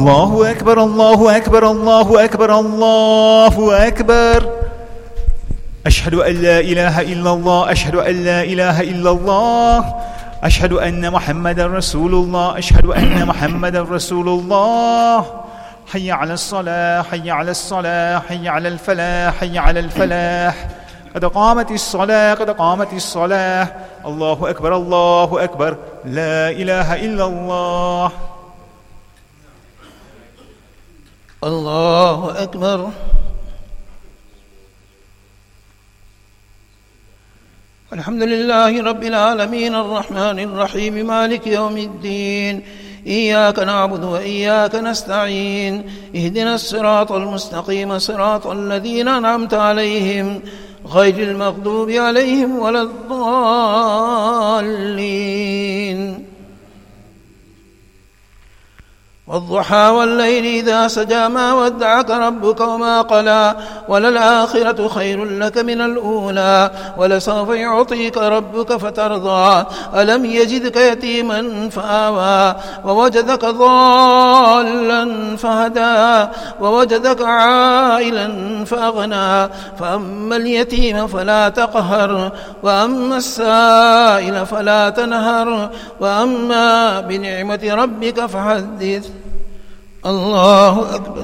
الله أكبر الله أكبر الله أكبر الله أكبر. أشهد أن لا إله إلا الله أشهد أن لا إله إلا الله أشهد أن محمدا رسول الله أشهد أن محمدا رسول الله. حي على الصلاة حي على الصلاة حي على الفلاح حي على الفلاح. قد قامت الصلاة قد قامت الصلاة. الله أكبر الله أكبر لا إله إلا الله. الله أكبر. الحمد لله رب العالمين الرحمن الرحيم مالك يوم الدين. إياك نعبد وإياك نستعين. اهدنا الصراط المستقيم صراط الذين أنعمت عليهم غير المغضوب عليهم ولا الضالين. والضحى والليل إذا سجى ما ودعك ربك وما قلى وللآخرة خير لك من الأولى ولسوف يعطيك ربك فترضى. ألم يجدك يتيما فآوى ووجدك ضالا فهدى ووجدك عائلا فأغنى. فأما اليتيم فلا تقهر وأما السائل فلا تنهر وأما بنعمة ربك فحدث. الله أكبر.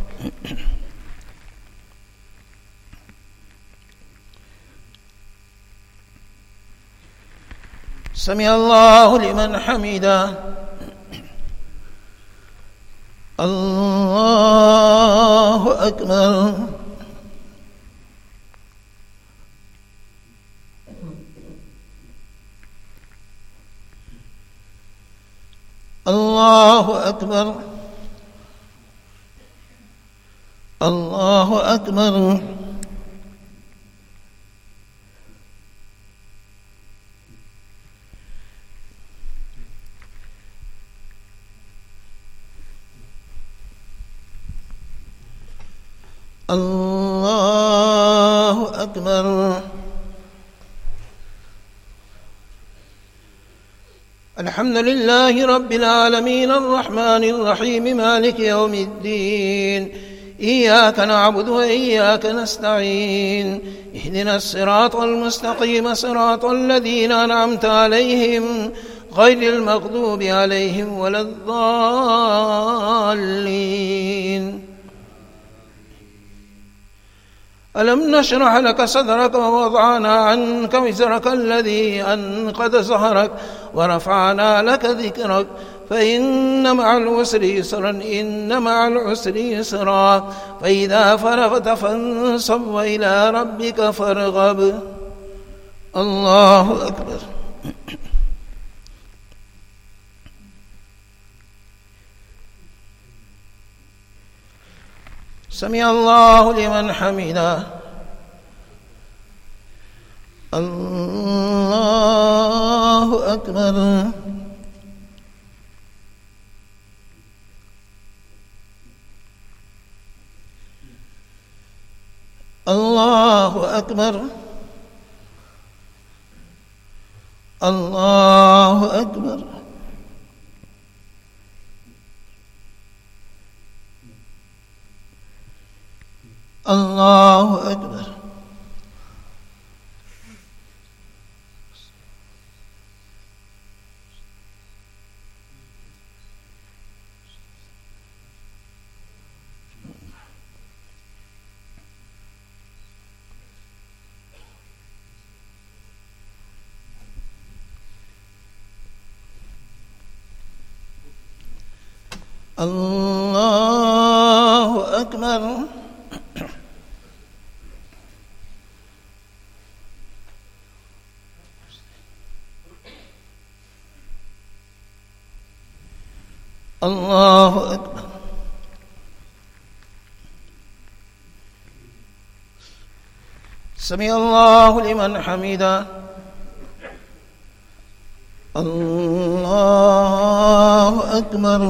سمع الله لمن حمده. الله أكبر. الله أكبر. الله أكبر. الله أكبر. الحمد لله رب العالمين الرحمن الرحيم مالك يوم الدين. إياك نعبد وإياك نستعين. اهدنا الصراط المستقيم صراط الذين أنعمت عليهم غير المغضوب عليهم ولا الضالين. ألم نشرح لك صدرك ووضعنا عنك وزرك الذي أنقض ظهرك ورفعنا لك ذكرك فإن مع العسر يسرا إن مع العسر يسرا. فإذا فرغت فانصب وإلى ربك فارغب. الله أكبر. سمع الله لمن حمده. الله أكبر. الله أكبر. الله أكبر. الله أكبر. الله أكبر. الله أكبر. سمع الله لمن حمده. الله أكبر.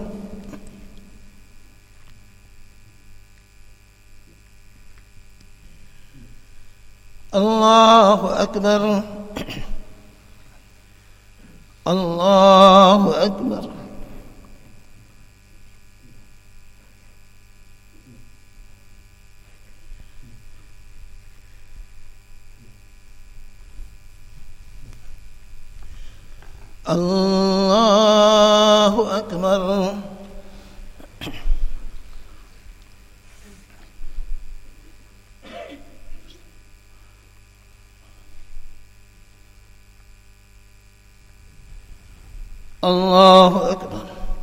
الله أكبر. الله أكبر. الله أكبر. الله أكبر.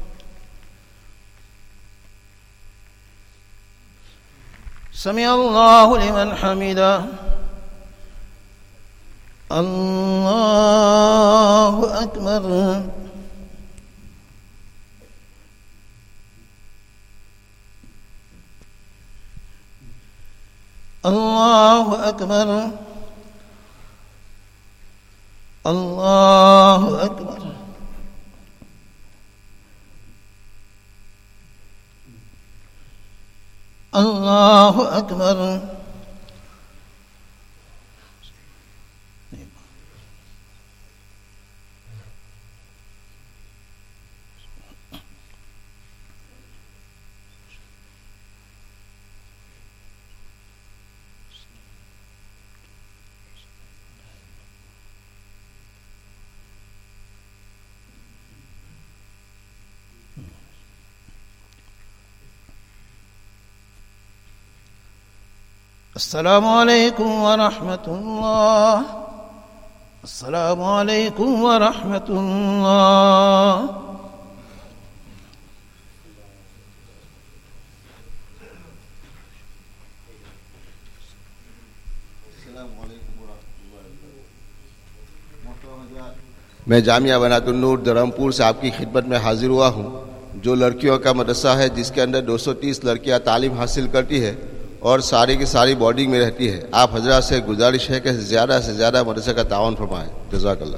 سمع الله لمن حمده. الله أكبر. الله أكبر. الله أكبر. الله أكبر. السلام عليكم ورحمة الله. السلام عليكم ورحمة الله. मैं जामिया बनातुन नूर धरमपुर से आपकी खिदमत में हाजिर हुआ हूँ, जो लड़कियों का मदरसा है जिसके अंदर 230 लड़कियाँ तालीम हासिल करती है और सारी की सारी बोर्डिंग में रहती है। आप हजरात से गुजारिश है कि ज़्यादा से ज़्यादा मदरसे का ताउन फरमाएं। जज़ाकल्लाह।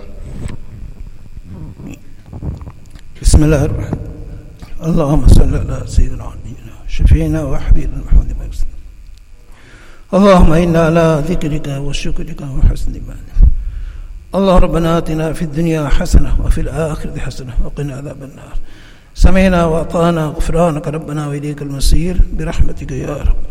बिस्मिल्लाह अल्लाहुम्मा सल्ली अला सय्यिदिना शफीना व हबीबना मुहम्मद अल्लाहुम्मा इन्ना अला ज़िक्रिका व शुक्रिका व हुस्नि इबादतिक। अल्लाह रब्बना आतिना फ़िद दुनिया हसना व फ़िल आखिरति हसना व क़िना अज़ाबन नार। समिअना व अताअना गुफ़रानक रब्बना व इलैकल मसीर बिरहमतिक या रब्बल।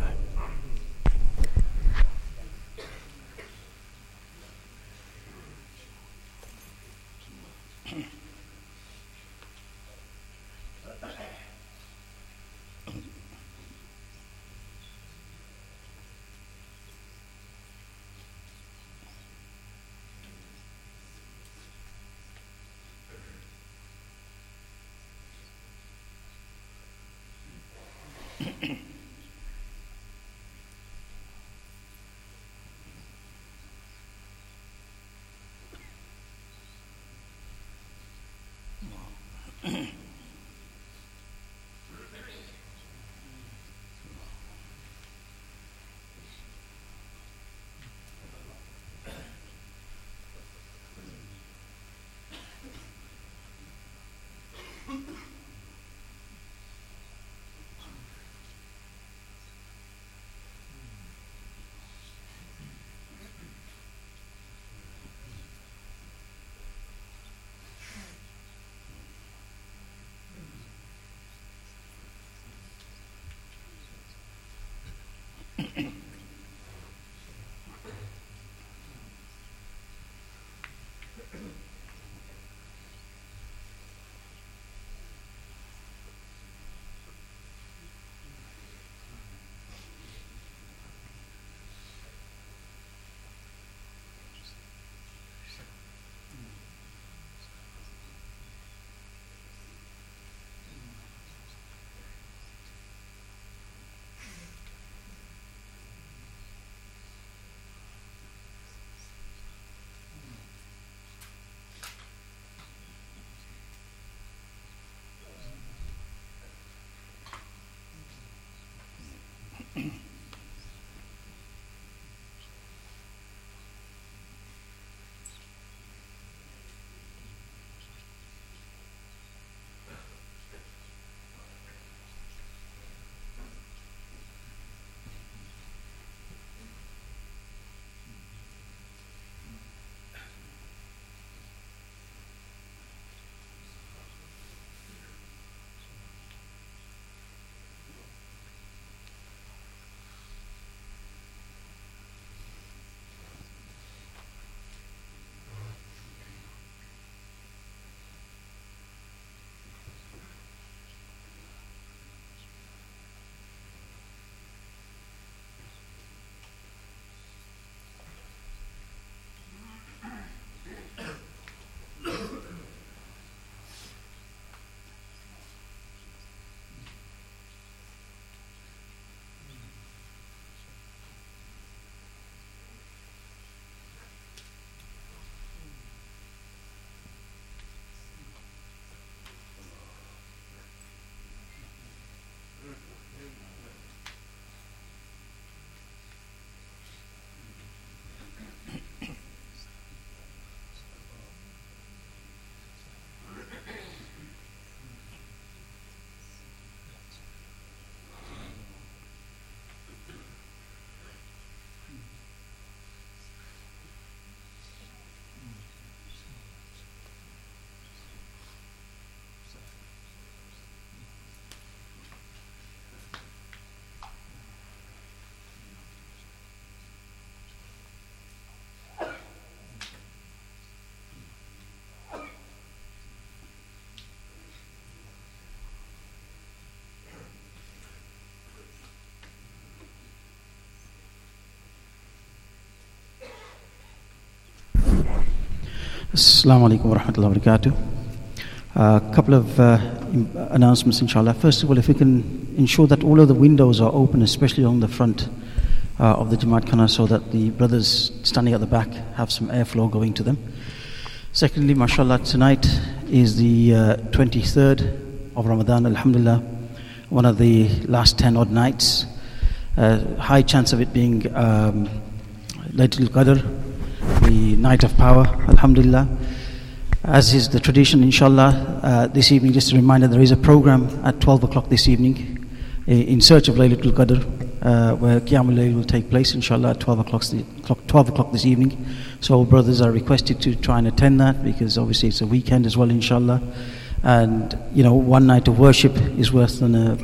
Assalamu alaikum wa rahmatullahi wa barakatuh. A couple of announcements, inshallah. First of all, if we can ensure that all of the windows are open, especially on the front of the Jamaat Khana, so that the brothers standing at the back have some airflow going to them. Secondly, mashallah, tonight is the 23rd of Ramadan, alhamdulillah, one of the last 10 odd nights. High chance of it being Laylatul Qadr, the night of power, alhamdulillah. As is the tradition, inshallah, this evening, just a reminder, there is a program at 12 o'clock this evening in search of Laylatul Qadr, where Qiyamul Layl will take place, inshallah, at 12 o'clock this evening. So all brothers are requested to try and attend that, because obviously it's a weekend as well, inshallah. And, one night of worship is worth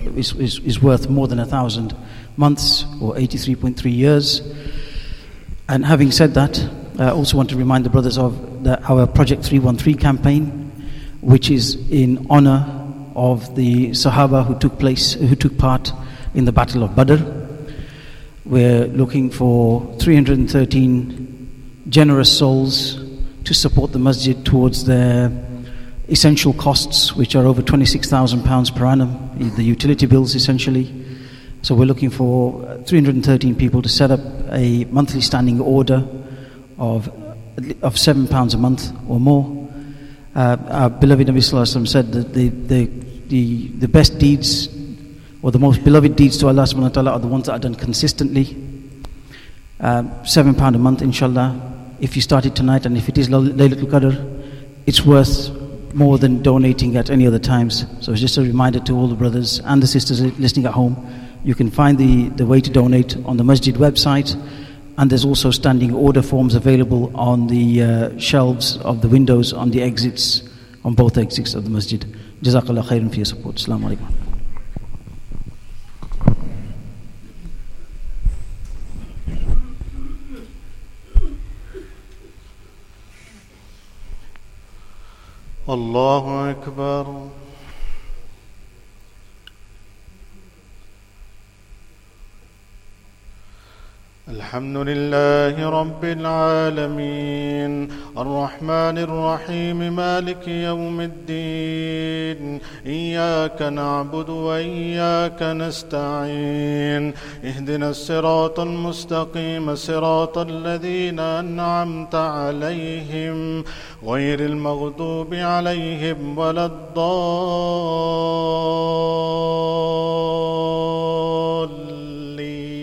more than 1,000 months, or 83.3 years. And having said that, I also want to remind the brothers of our Project 313 campaign, which is in honor of the Sahaba who took part in the Battle of Badr. We're looking for 313 generous souls to support the masjid towards their essential costs, which are over £26,000 per annum, the utility bills essentially. So we're looking for 313 people to set up a monthly standing order of £7 a month or more. Our beloved Nabi Sallallahu Alaihi Wasallam said that the best deeds, or the most beloved deeds to Allah Subhanahu wa Ta'ala, are the ones that are done consistently. £7 a month, inshallah. If you started tonight, and if it is Laylatul Qadr, it's worth more than donating at any other times. So it's just a reminder to all the brothers and the sisters listening at home. You can find the way to donate on the masjid website, and there's also standing order forms available on the shelves of the windows on the exits, on both exits of the masjid. Jazakallah khairan for your support. Assalamu alaikum. Allahu Akbar. الحمد لله رب العالمين الرحمن الرحيم مالك يوم الدين إياك نعبد وإياك نستعين اهدنا الصراط المستقيم صراط الذين أنعمت عليهم غير المغضوب عليهم ولا الضالين.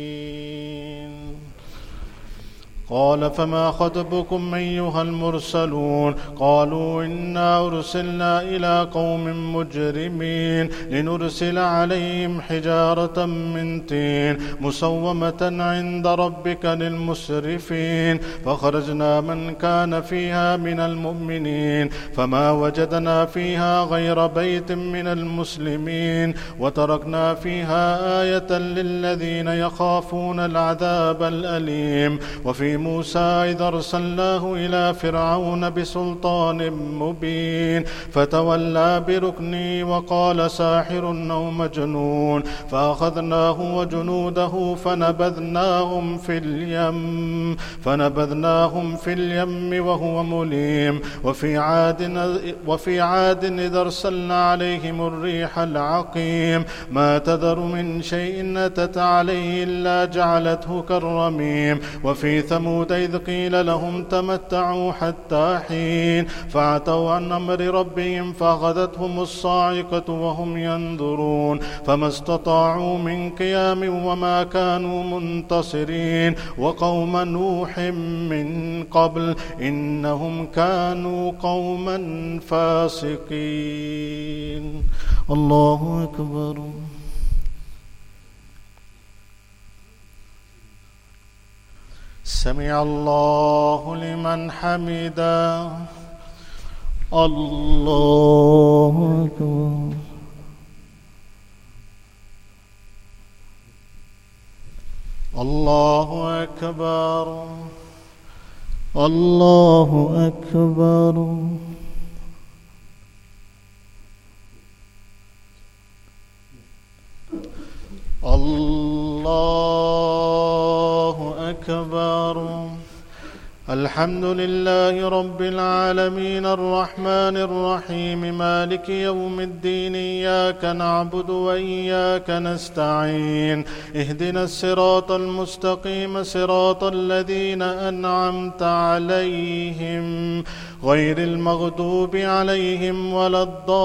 قال فما خطبكم أيها المرسلون قالوا إنا أرسلنا إلى قوم مجرمين لنرسل عليهم حجارة من طين مسومة عند ربك للمسرفين فخرجنا من كان فيها من المؤمنين فما وجدنا فيها غير بيت من المسلمين وتركنا فيها آية للذين يخافون العذاب الأليم. وفي موسى إذ أرسلناه إلى فرعون بسلطان مبين فتولى بركنه وقال ساحر أو مجنون فأخذناه وجنوده فنبذناهم في اليم وهو مليم. وفي عاد إذ أرسلنا عليهم الريح العقيم ما تذر من شيء أتت عليه إلا جعلته كالرميم. وفي ثمود إذ قيل لهم تمتعوا حتى حين فعتوا عن أمر ربهم فأخذتهم الصاعقة وهم ينظرون فما استطاعوا من قيام وما كانوا منتصرين. وقوم نوح من قبل إنهم كانوا قوما فاسقين. الله أكبر. سمع الله لمن حمده. الله أكبر. الله أكبر. الله أكبر. الله أكبر. الحمد لله رب العالمين الرحمن الرحيم مالك يوم الدين إياك نعبد وإياك نستعين اهدنا الصراط المستقيم صراط الذين أنعمت عليهم غير المغضوب عليهم ولا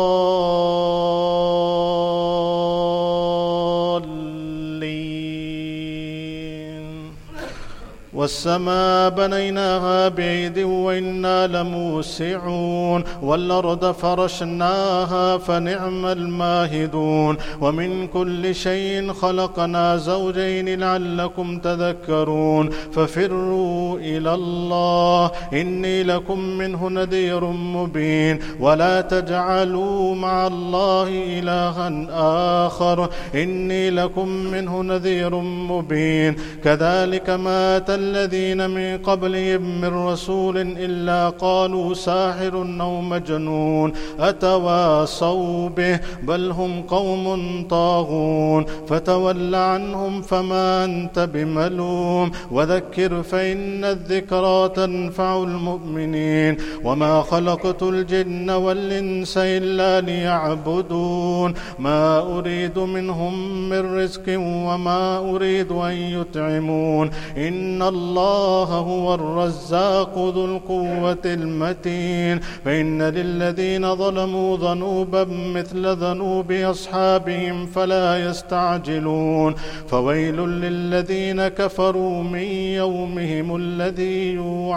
الضالين والسماء بنيناها بأيد وإنا لموسعون والأرض فرشناها فنعم الماهدون ومن كل شيء خلقنا زوجين لعلكم تذكرون ففروا إلى الله إني لكم منه نذير مبين ولا تجعلوا مع الله إلها آخر إني لكم منه نذير مبين كذلك مات الذين من قبلهم من رسول إلا قالوا ساحر أو مجنون أتواصوا به بل هم قوم طاغون فتول عنهم فما أنت بملوم وذكر فإن الذكرى تنفع المؤمنين وما خلقت الجن والإنس إلا ليعبدون ما أريد منهم من رزق وما أريد أن يطعمون إن الله هو الرزاق ذو القوة المتين فإن للذين ظلموا ذنوبا مثل ذنوب أصحابهم فلا يستعجلون فويل للذين كفروا من يومهم الذي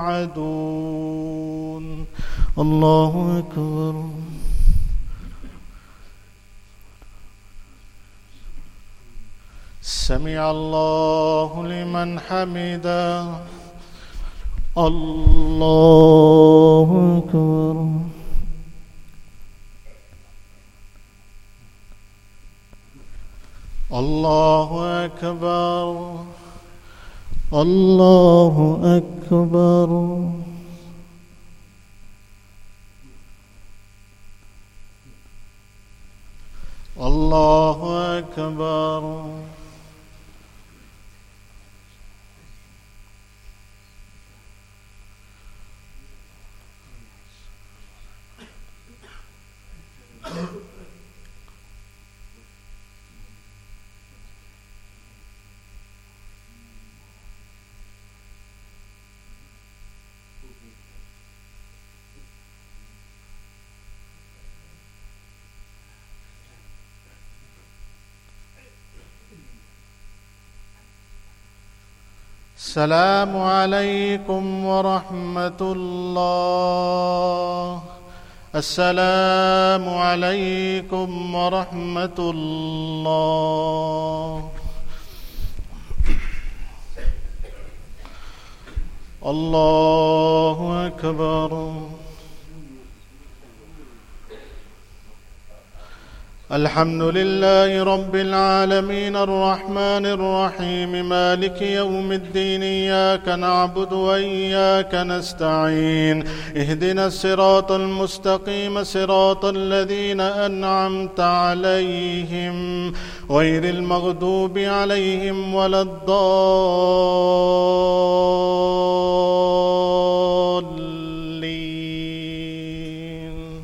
يوعدون. الله أكبر. سمع الله لمن حمده. الله أكبر. الله أكبر. الله أكبر. الله أكبر. السلام عليكم ورحمة الله. السلام عليكم ورحمة الله. الله أكبر. الحمد لله رب العالمين الرحمن الرحيم مالك يوم الدين إياك نعبد وإياك نستعين اهدنا الصراط المستقيم صراط الذين أنعمت عليهم غير المغضوب عليهم ولا الضالين.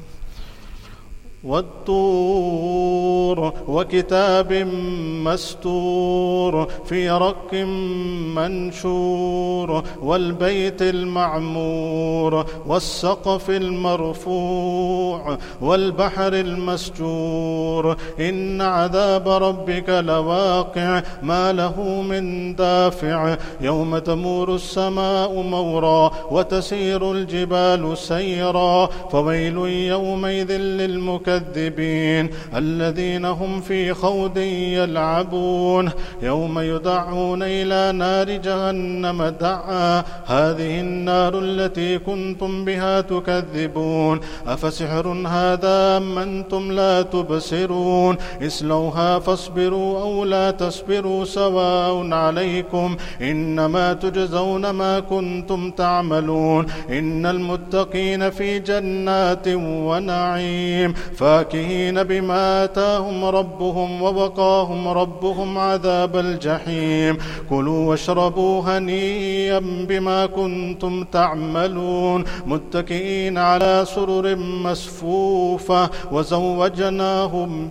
والطور وكتاب مستور في رق منشور والبيت المعمور والسقف المرفوع والبحر المسجور إن عذاب ربك لواقع ما له من دافع يوم تمور السماء مورا وتسير الجبال سيرا فويل يومئذ للمكذبين الذين هم في خوض يلعبون يوم يدعون إلى نار جهنم دعا هذه النار التي كنتم بها تكذبون أفسحر هذا أم أنتم لا تبصرون اصلوها فاصبروا أو لا تصبروا سواء عليكم إنما تجزون ما كنتم تعملون إن المتقين في جنات ونعيم فاكهين بما آتاهم ربهم ربهم ووقاهم ربهم عذاب الجحيم كلوا واشربوا هنيئا بما كنتم تعملون متكئين على سرر مصفوفة وزوجناهم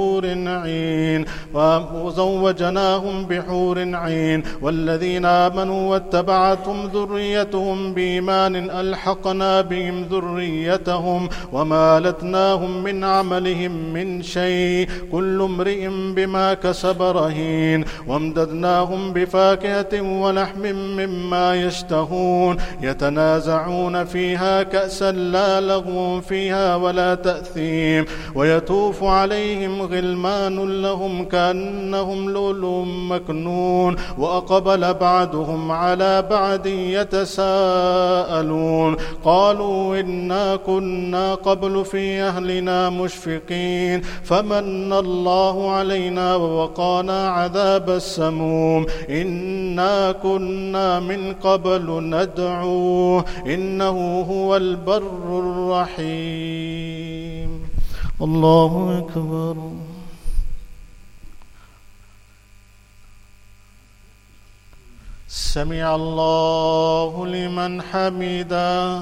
بحور عين والذين آمنوا واتبعتهم ذريتهم بإيمان ألحقنا بهم ذريتهم وما ألتناهم من عملهم من شيء كل امرئ بما كسب رهين وامددناهم بفاكهة ولحم مما يشتهون يتنازعون فيها كأسا لا لغو فيها ولا تأثيم ويطوف عليهم غلمان لهم كأنهم لؤلؤ مكنون وأقبل بعضهم على بعض يتساءلون قالوا إنا كنا قبل في أهلنا مشفقين فمن الله علينا ووقانا عذاب السموم إنا كنا من قبل ندعوه إنه هو البر الرحيم. الله أكبر. سمع الله لمن حمده.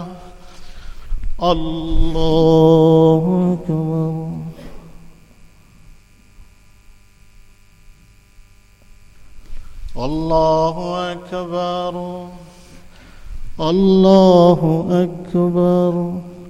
الله أكبر. الله أكبر. الله أكبر.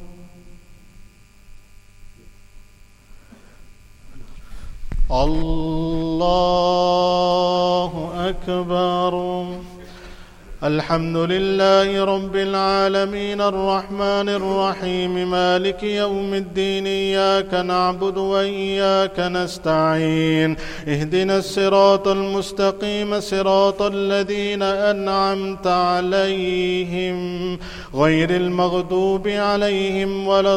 الله أكبر. الحمد لله رب العالمين الرحمن الرحيم مالك يوم الدين إياك نعبد وإياك نستعين اهدنا الصراط المستقيم صراط الذين أنعمت عليهم غير المغضوب عليهم ولا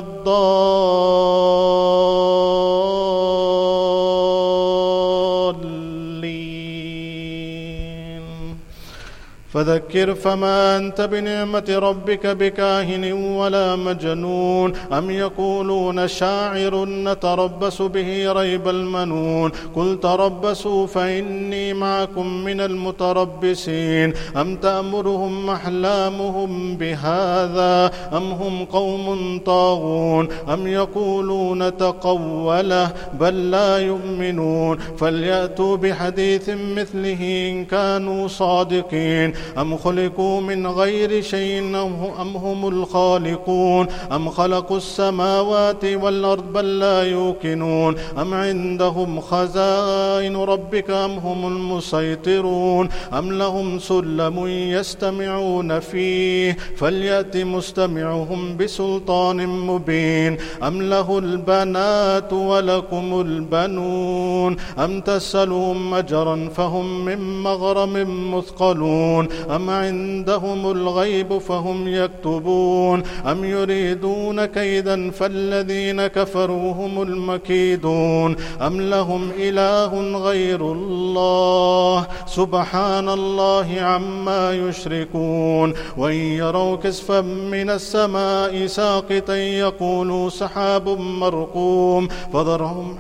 فذكر فما أنت بنعمة ربك بكاهن ولا مجنون أم يقولون شاعر نتربص به ريب المنون قل تربصوا فإني معكم من المتربصين أم تأمرهم أحلامهم بهذا أم هم قوم طاغون أم يقولون تقوله بل لا يؤمنون فليأتوا بحديث مثله إن كانوا صادقين أم خلقوا من غير شيء أم هم الخالقون أم خلقوا السماوات والأرض بل لا يوقنون أم عندهم خزائن ربك أم هم المسيطرون أم لهم سلم يستمعون فيه فليأت مستمعهم بسلطان مبين أم له البنات ولكم البنون أم تسألهم أجرا فهم من مغرم مثقلون أم عندهم الغيب فهم يكتبون أم يريدون كيدا فالذين كفروا هم المكيدون أم لهم إله غير الله سبحان الله عما يشركون وإن يروا كسفا من السماء ساقطا يقولوا سحاب مرقوم فذرهم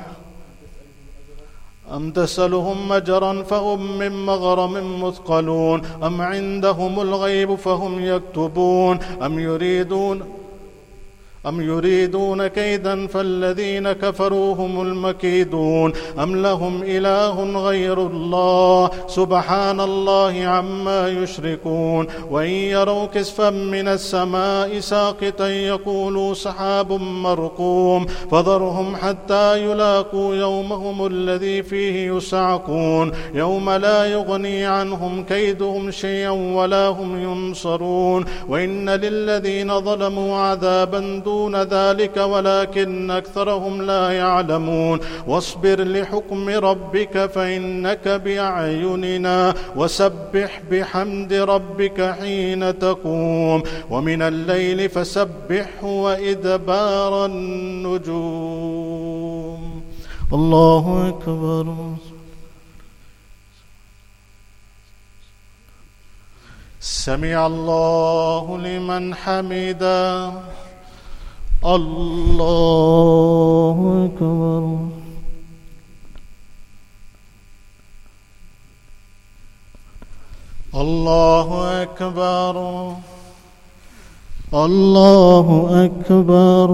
أم تسألهم أجرا فهم من مغرم مثقلون أم عندهم الغيب فهم يكتبون أم يريدون كيدا فالذين كفروا هم المكيدون أم لهم إله غير الله سبحان الله عما يشركون وإن يروا كسفا من السماء ساقطا يقولوا سحاب مرقوم فذرهم حتى يلاقوا يومهم الذي فيه يصعقون يوم لا يغني عنهم كيدهم شيئا ولا هم ينصرون وإن للذين ظلموا عذابا دون ذلك ولكن أكثرهم لا يعلمون واصبر لحكم ربك فإنك بأعيننا وسبح بحمد ربك حين تقوم ومن الليل فسبحه وإدبار النجوم. الله أكبر. سمع الله لمن حمده. الله أكبر. الله أكبر الله أكبر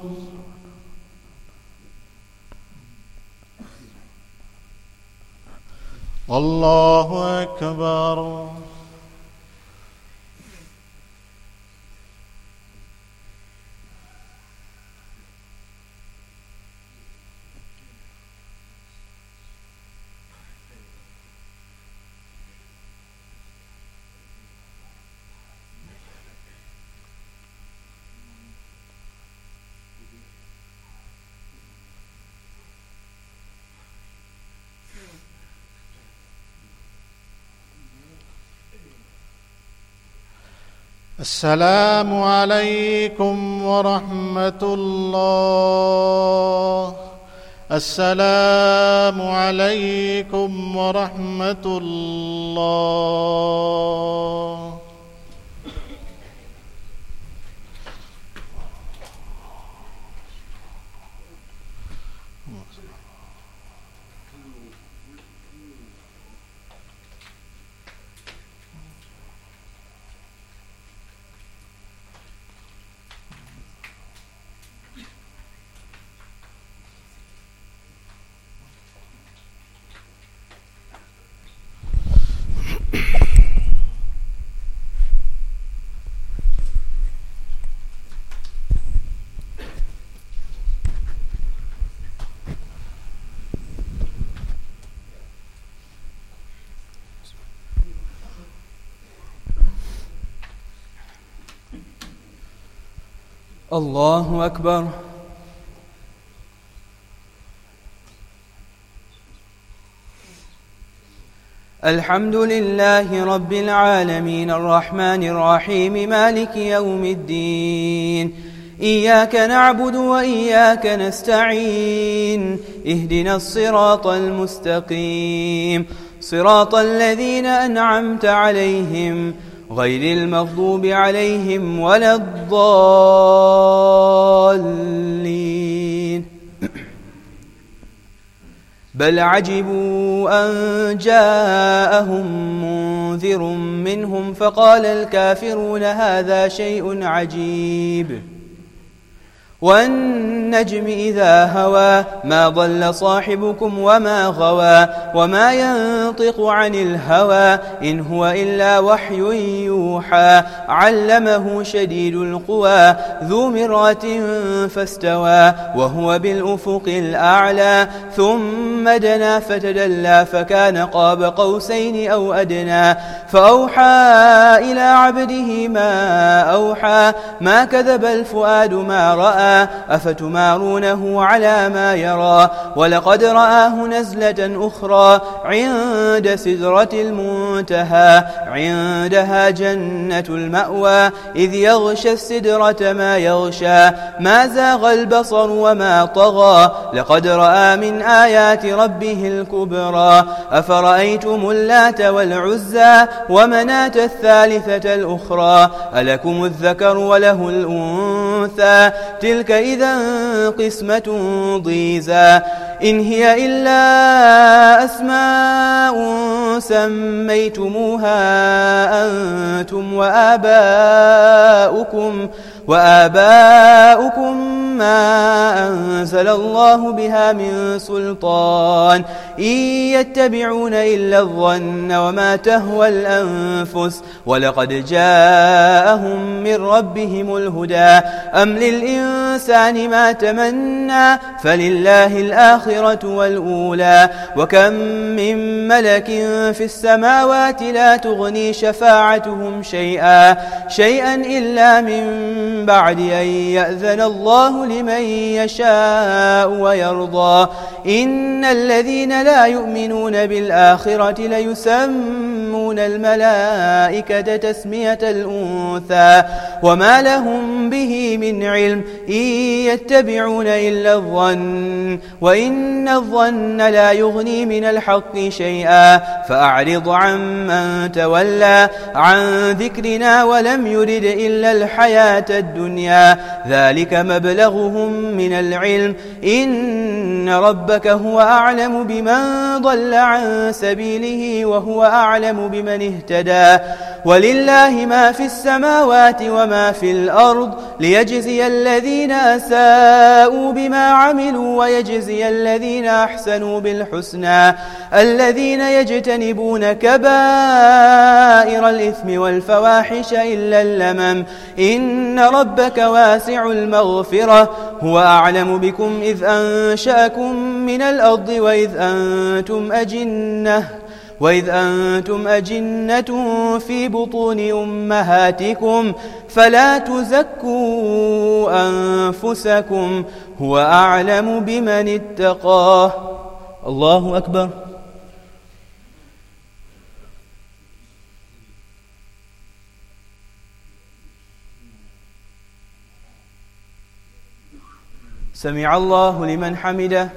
الله أكبر. السلام عليكم ورحمة الله. السلام عليكم ورحمة الله. الله أكبر. الحمد لله رب العالمين الرحمن الرحيم مالك يوم الدين. إياك نعبد وإياك نستعين. اهدنا الصراط المستقيم صراط الذين أنعمت عليهم غير المغضوب عليهم ولا الضالين. بل عجبوا أن جاءهم منذر منهم فقال الكافرون هذا شيء عجيب. والنجم إذا هوى ما ضل صاحبكم وما غوى وما ينطق عن الهوى إن هو إلا وحي يوحى. علمه شديد القوى ذو مرة فاستوى وهو بالأفق الأعلى. ثم دنا فتدلى فكان قاب قوسين أو أدنى. فأوحى إلى عبده ما أوحى. ما كذب الفؤاد ما رأى أفتمارونه على ما يرى. ولقد رآه نزلة أخرى عند سدرة المنتهى. عندها جنة المأوى إذ يغشى السدرة ما يغشى. ما زاغ البصر وما طغى لقد رأى من آيات ربه الكبرى. أفرأيتم اللات والعزى ومناة الثالثة الأخرى ألكم الذكر وله الأنثى تلك إذا قسمة ضيزى. إن هي إلا أسماء سميتموها أنتم وآباؤكم ما أنزل الله بها من سلطان. إن يتبعون إلا الظن وما تهوى الأنفس ولقد جاءهم من ربهم الهدى. أم للإنسان ما تمنى فلله الآخرة والأولى. وكم من ملك في السماوات لا تغني شفاعتهم شيئا إلا من بعد أن يأذن الله لمن يشاء ويرضى. إن الذين لا يؤمنون بالآخرة ليسمون الملائكة تسمية الأنثى وما لهم به من علم. إن يتبعون إلا الظن وإن الظن لا يغني من الحق شيئا. فأعرض عمن تولى عن ذكرنا ولم يرد إلا الحياة الدنيا ذلك مبلغهم من العلم إن ربك هو أعلم بمن ضل عن سبيله وهو أعلم بمن اهتدى ولله ما في السماوات وما في الأرض ليجزي الذين أساءوا بما عملوا ويجزي الذين أحسنوا بالحسنى الذين يجتنبون كبائر الإثم والفواحش إلا اللمم إن ربك واسع المغفرة هو أعلم بكم إذ أنشأكم من الأرض وإذ أنتم أجنة في بطون أمهاتكم فلا تزكوا أنفسكم هو أعلم بمن اتقاه. الله أكبر. سمع الله لمن حمده.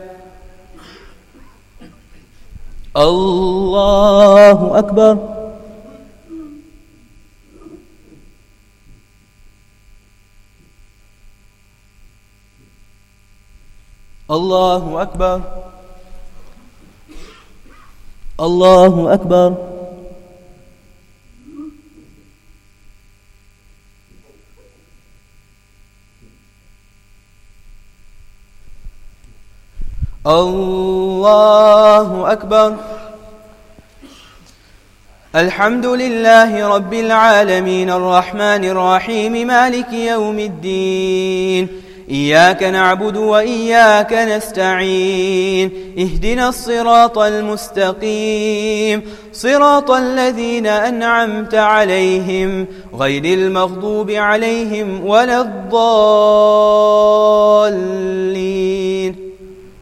الله أكبر. الله أكبر. الله أكبر. الله أكبر. الحمد لله رب العالمين الرحمن الرحيم مالك يوم الدين إياك نعبد وإياك نستعين اهدنا الصراط المستقيم صراط الذين أنعمت عليهم غير المغضوب عليهم ولا الضالين.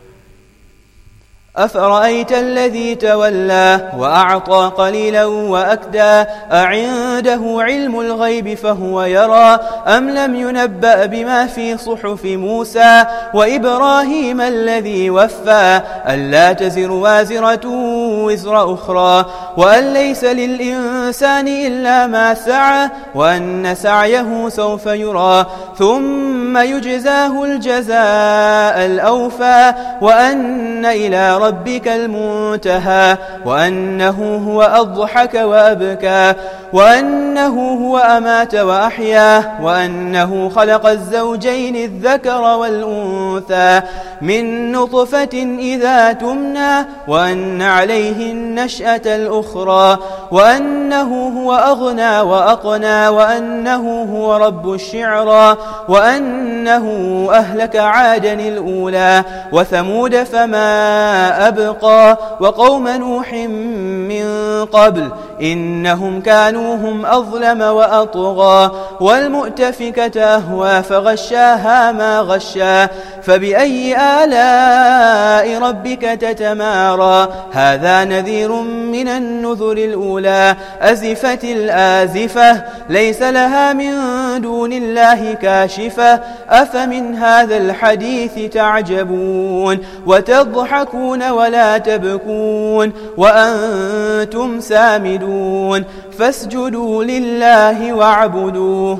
أفرأيت الذي تولى وأعطى قليلا وأكدى أعنده علم الغيب فهو يرى أم لم ينبأ بما في صحف موسى وإبراهيم الذي وفى ألا تزر وازرة وزر أخرى وأن ليس للإنسان إلا ما سعى وأن سعيه سوف يرى ثم يجزاه الجزاء الأوفى وأن إلى ربك المنتهى وأنه هو أضحك وأبكى وأنه هو أمات وأحيا وأنه خلق الزوجين الذكر والأنثى من نطفة إذا تمنى وأن عليه النشأة الأخرى وأنه هو أغنى وأقنى وأنه هو رب الشعرى وأنه أهلك عادا الأولى وثمود فما أبقى وقوم نوح من قبل إنهم كانوا هم أظلم وأطغى والمؤتفكة أهوى فغشاها ما غشا فبأي آلاء ربك تتمارى هذا نذير من النذر الأولى أزفت الآزفة ليس لها من دون الله كاشفة أفمن هذا الحديث تعجبون وتضحكون ولا تبكون وأنتم سامدون فاسجدوا لله واعبدوه.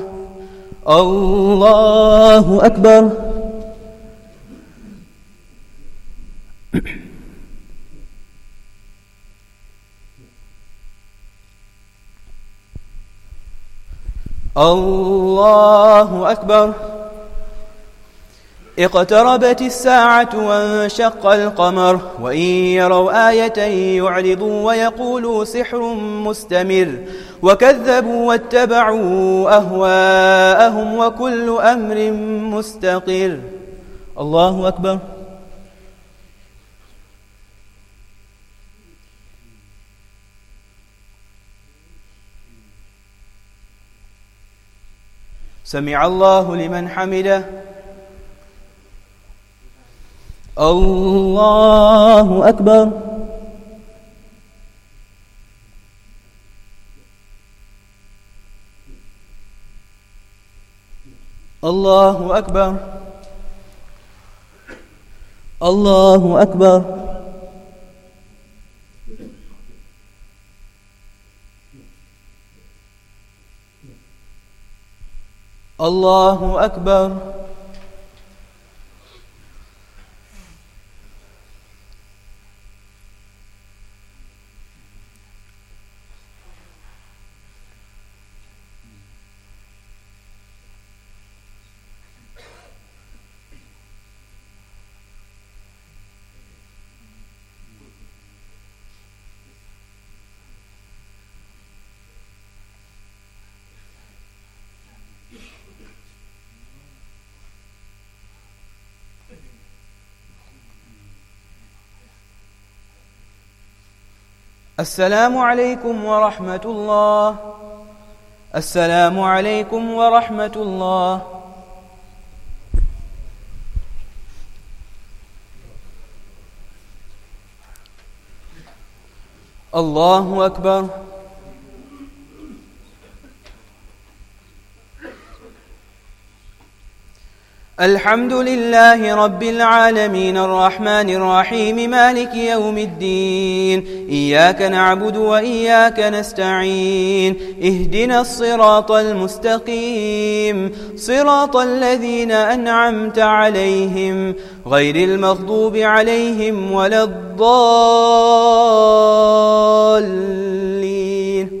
الله أكبر. الله أكبر. اقتربت الساعة وانشق القمر وإن يروا آية يعرضوا ويقولوا سحر مستمر وكذبوا واتبعوا أهواءهم وكل أمر مستقر. الله أكبر. سمع الله لمن حمده. الله أكبر. الله أكبر. الله أكبر. الله أكبر. السلام عليكم ورحمة الله. السلام عليكم ورحمة الله. الله أكبر. الحمد لله رب العالمين الرحمن الرحيم مالك يوم الدين. إياك نعبد وإياك نستعين. اهدنا الصراط المستقيم صراط الذين أنعمت عليهم غير المغضوب عليهم ولا الضالين.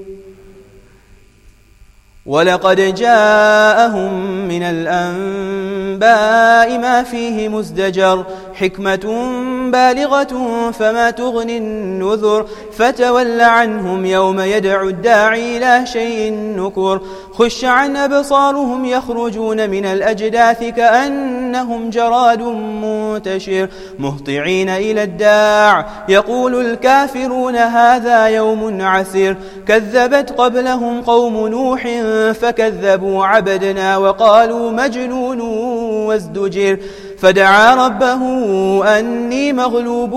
ولقد جاءهم من الأنباء ما فيه مزدجر حكمة بالغة فما تغني النذر فتول عنهم يوم يدعو الداعي إلى شيء نكر خش عن أبصارهم يخرجون من الأجداث كأنهم جراد منتشر مهطعين إلى الداع يقول الكافرون هذا يوم عسر كذبت قبلهم قوم نوح فكذبوا عبدنا وقالوا مجنون وازدجر فدعا ربه أني مغلوب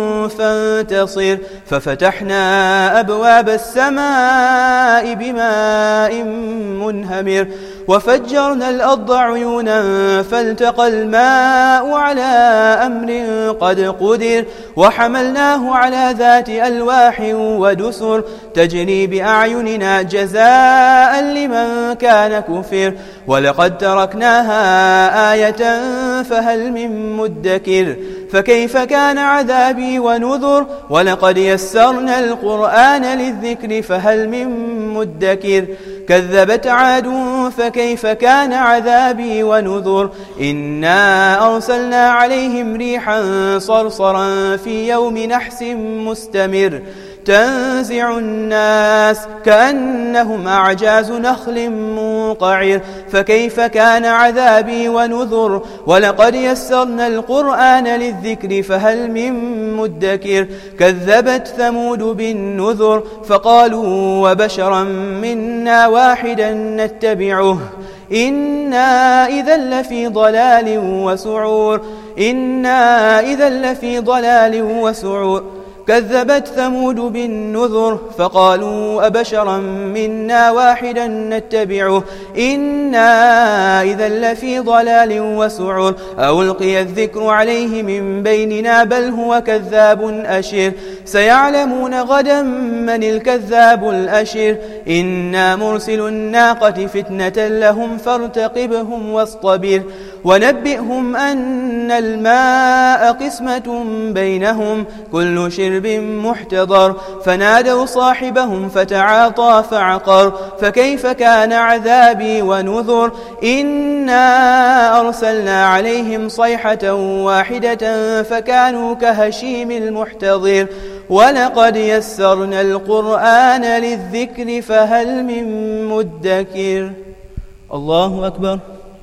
فانتصر ففتحنا أبواب السماء بماء منهمر وفجرنا الأرض عيونا فالتقى الماء على أمر قد قدر وحملناه على ذات ألواح ودسر تجري بأعيننا جزاء لمن كان كفر ولقد تركناها آية فهل من مدكر فكيف كان عذابي ونذر ولقد يسرنا القرآن للذكر فهل من مدكر كذبت عاد فكيف كان عذابي ونذر إنا أرسلنا عليهم ريحا صرصرا في يوم نحس مستمر تنزع الناس كأنهم أعجاز نخل منقعر فكيف كان عذابي ونذر ولقد يسرنا القرآن للذكر فهل من مدكر كذبت ثمود بالنذر فقالوا وبشرا منا واحدا نتبعه إنا إذا لفي ضلال وسعور إنا إذا لفي ضلال وسعور كذبت ثمود بالنذر فقالوا أبشرا منا واحدا نتبعه إنا إذا لفي ضلال وسعر ألقي الذكر عليه من بيننا بل هو كذاب أشر سيعلمون غدا من الكذاب الأشر إنا مرسل الناقة فتنة لهم فارتقبهم واصطبر ونبئهم أن الماء قسمة بينهم كل شرب محتضر فنادوا صاحبهم فتعاطى فعقر فكيف كان عذابي ونذر إنا أرسلنا عليهم صيحة واحدة فكانوا كهشيم المحتضر ولقد يسرنا القرآن للذكر فهل من مدكر الله أكبر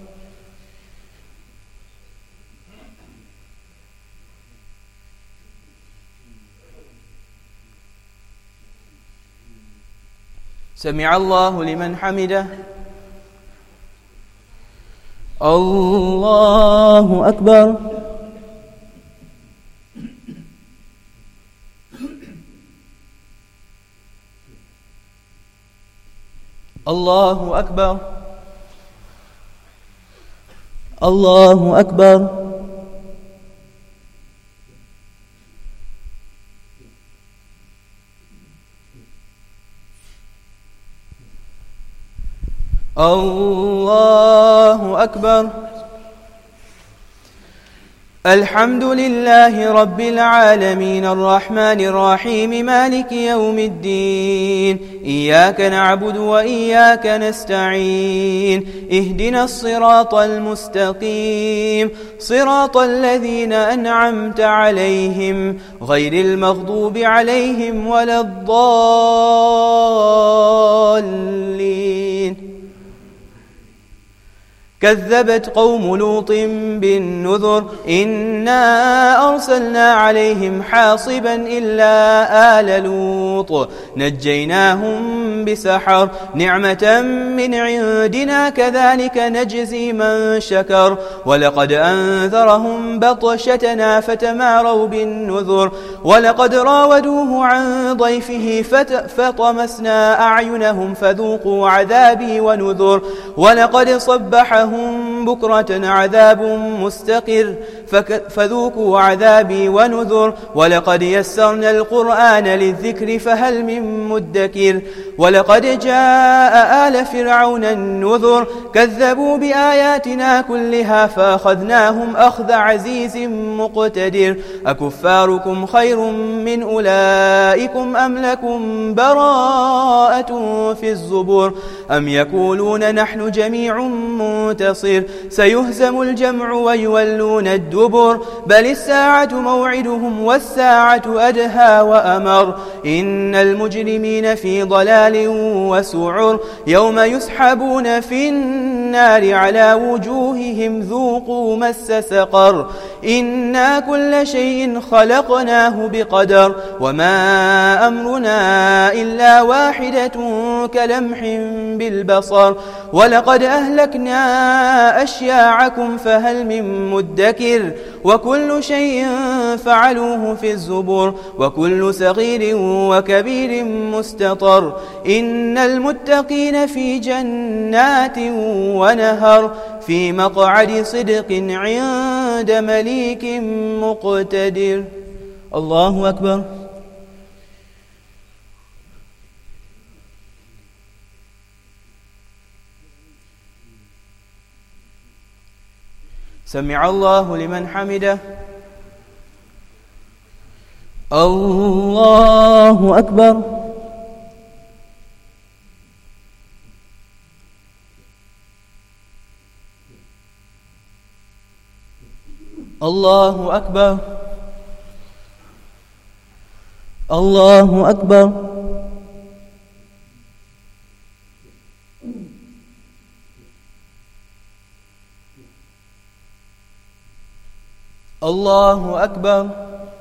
سمع الله لمن حمده الله أكبر الله أكبر الله أكبر الله أكبر. الحمد لله رب العالمين الرحمن الرحيم مالك يوم الدين إياك نعبد وإياك نستعين اهدنا الصراط المستقيم صراط الذين أنعمت عليهم غير المغضوب عليهم ولا الضالين. كذبت قوم لوط بالنذر إنا أرسلنا عليهم حاصبا إلا آل لوط نجيناهم بسحر نعمة من عندنا كذلك نجزي من شكر ولقد أنذرهم بطشتنا فتماروا بالنذر ولقد راودوه عن ضيفه فطمسنا أعينهم فذوقوا عذابي ونذر ولقد صبحهم بكرة عذاب مستقر فذوقوا عذابي ونذر ولقد يسرنا القرآن للذكر فهل من مدكر ولقد جاء آل فرعون النذر كذبوا بآياتنا كلها فأخذناهم أخذ عزيز مقتدر. أكفاركم خير من أولئكم أم لكم براءة في الزبر أم يقولون نحن جميع منتصر سيهزم الجمع ويولون الدبر بل الساعة موعدهم والساعة أدهى وأمر. إن المجرمين في ضلال وسعر يوم يسحبون في النار على وجوههم ذوقوا مس سقر إنا كل شيء خلقناه بقدر وما أمرنا إلا واحدة كلمح بالبصر ولقد أهلكنا أشياعكم فهل من مدكر وكل شيء فعلوه في الزبر وكل صغير وكبير مستطر. إن المتقين في جنات ونهر في مقعد صدق عند مليك مقتدر. الله أكبر. سمع الله لمن حمده. الله أكبر. الله أكبر. الله أكبر. الله أكبر.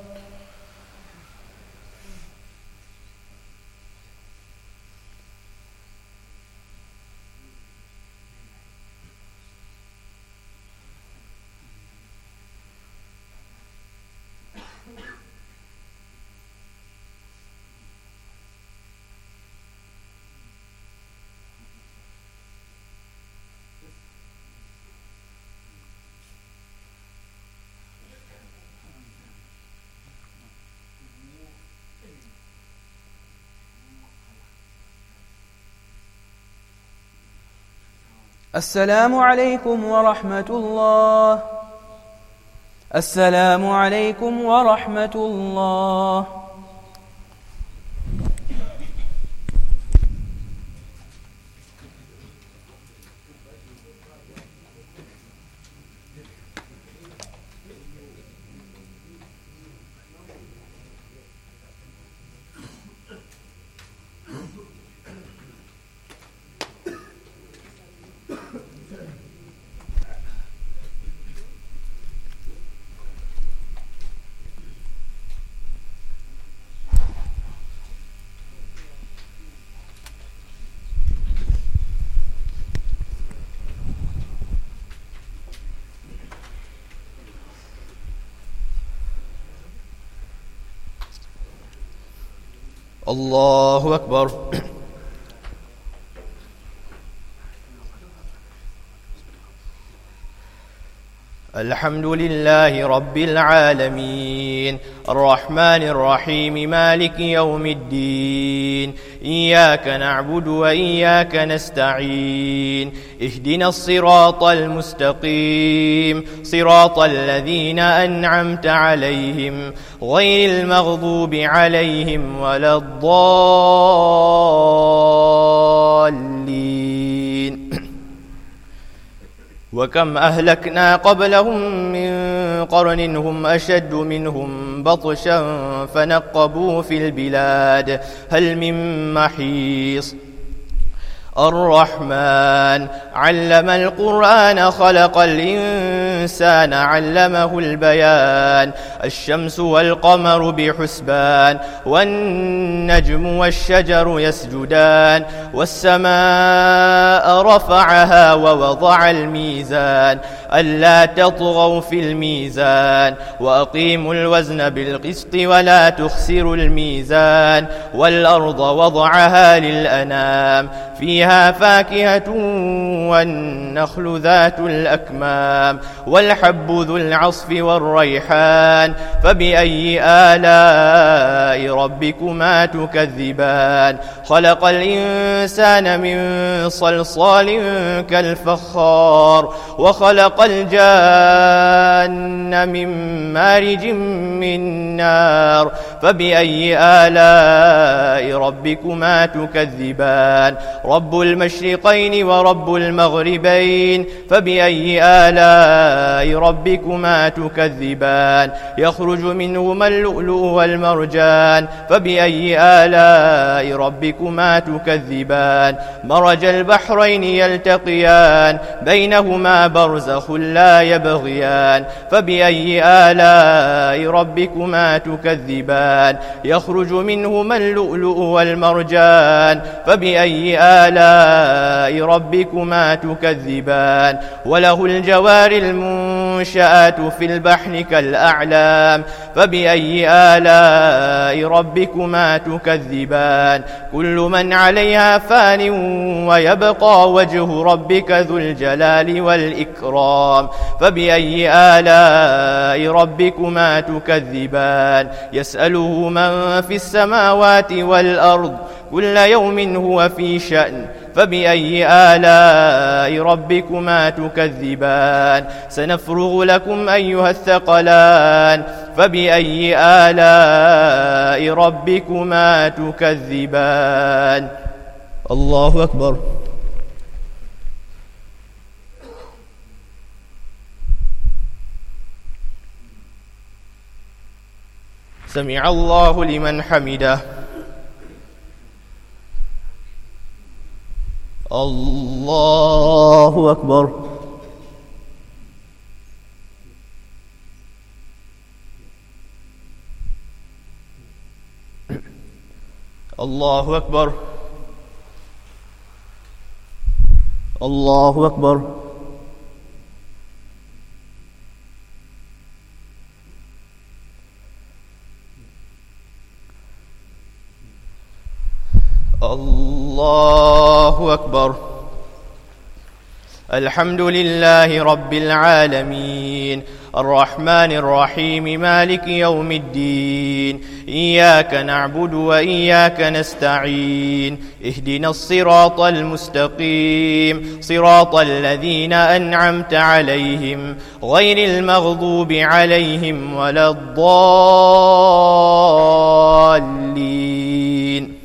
السلام عليكم ورحمة الله. السلام عليكم ورحمة الله. الله أكبر. الحمد لله رب العالمين العالمين الرحمن الرحيم مالك يوم الدين إياك نعبد وإياك نستعين اهدنا الصراط المستقيم صراط الذين أنعمت عليهم غير المغضوب عليهم ولا الضالين وكم أهلكنا قبلهم من قرن هم أشد منهم بطشا فنقبوا في البلاد هل من محيص الرحمن علم القرآن خلق الإنسان علمه البيان الشمس والقمر بحسبان والنجم والشجر يسجدان والسماء رفعها ووضع الميزان ألا تطغوا في الميزان وأقيموا الوزن بالقسط ولا تخسروا الميزان والأرض وضعها للأنام فيها فاكهة والنخل ذات الأكمام والحب ذو العصف والريحان فبأي آلاء ربكما تكذبان خلق الإنسان من صلصال كالفخار وخلق الجان من مارج من نار فبأي آلاء ربكما تكذبان رب المشرقين ورب المغربين فبأي آلاء ربكما تكذبان يخرج منهما اللؤلؤ والمرجان فبأي آلاء ربكما تكذبان مرج البحرين يلتقيان بينهما برزخ لا يبغيان فبأي آلاء ربكما تكذبان يخرج منهما اللؤلؤ والمرجان فبأي آلاء ربكما تكذبان وله الجوار المنشآت في البحر كالأعلام فبأي آلاء ربكما تكذبان كل من عليها فان ويبقى وجه ربك ذو الجلال والإكرام فبأي آلاء ربكما تكذبان يسأله من في السماوات والأرض كل يوم هو في شأن فبأي آلاء ربكما تكذبان سنفرغ لكم أيها الثقلان فبأي آلاء ربكما تكذبان الله أكبر سمع الله لمن حمده الله أكبر الله أكبر الله أكبر الله أكبر الحمد لله رب العالمين الرحمن الرحيم مالك يوم الدين إياك نعبد وإياك نستعين اهدنا الصراط المستقيم صراط الذين أنعمت عليهم غير المغضوب عليهم ولا الضالين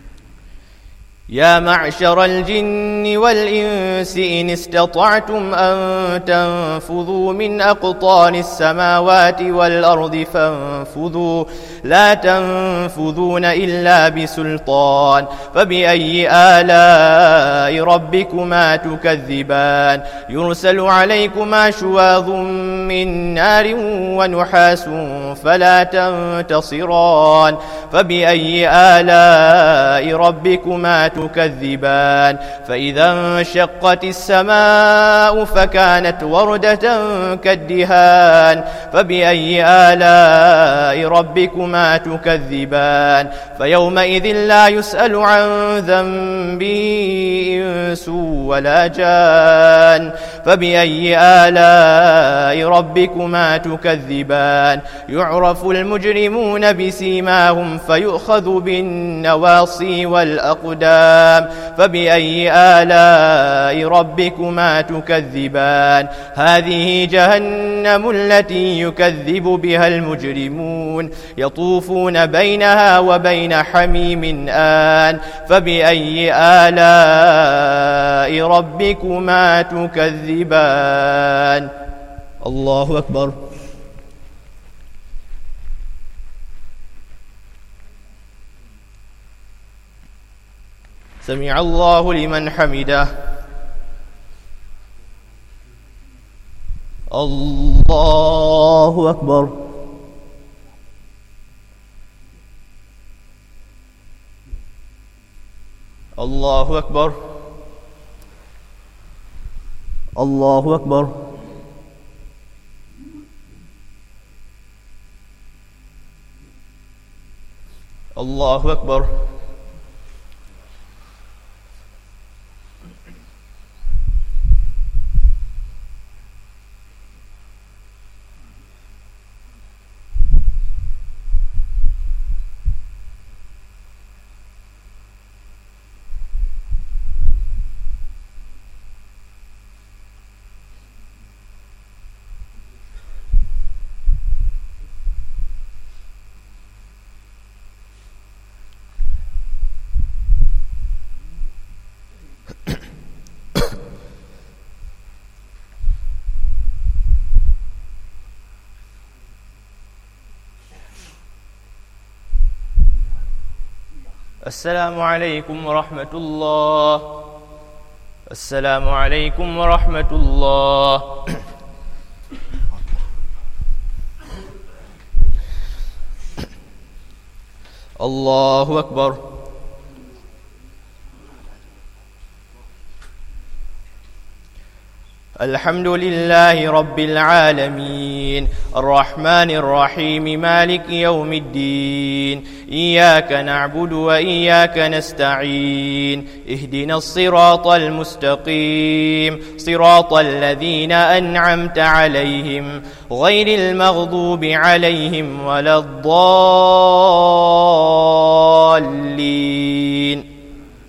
يا معشر الجن والإنس إن استطعتم أن تنفذوا من أقطار السماوات والأرض فانفذوا لا تنفذون إلا بسلطان فبأي آلاء ربكما تكذبان يرسل عليكما شواظ من نار ونحاس فلا تنتصران فبأي آلاء ربكما تكذبان فإذا انشقت السماء فكانت وردة كالدهان فبأي آلاء ربكما تكذبان فيومئذ لا يسأل عن ذنبه إنس ولا جان فبأي آلاء ربكما تكذبان يعرف المجرمون بسيماهم فيؤخذ بالنواصي والأقدام فبأي آلاء ربكما تكذبان هذه جهنم التي يكذب بها المجرمون يطوفون بينها وبين حميم آن فبأي آلاء ربكما تكذبان الله أكبر سمع الله لمن حمده الله أكبر الله أكبر الله أكبر الله أكبر السلام عليكم ورحمة الله السلام عليكم ورحمة الله الله أكبر الحمد لله رب العالمين الرحمن الرحيم مالك يوم الدين إياك نعبد وإياك نستعين اهدنا الصراط المستقيم صراط الذين أنعمت عليهم غير المغضوب عليهم ولا الضالين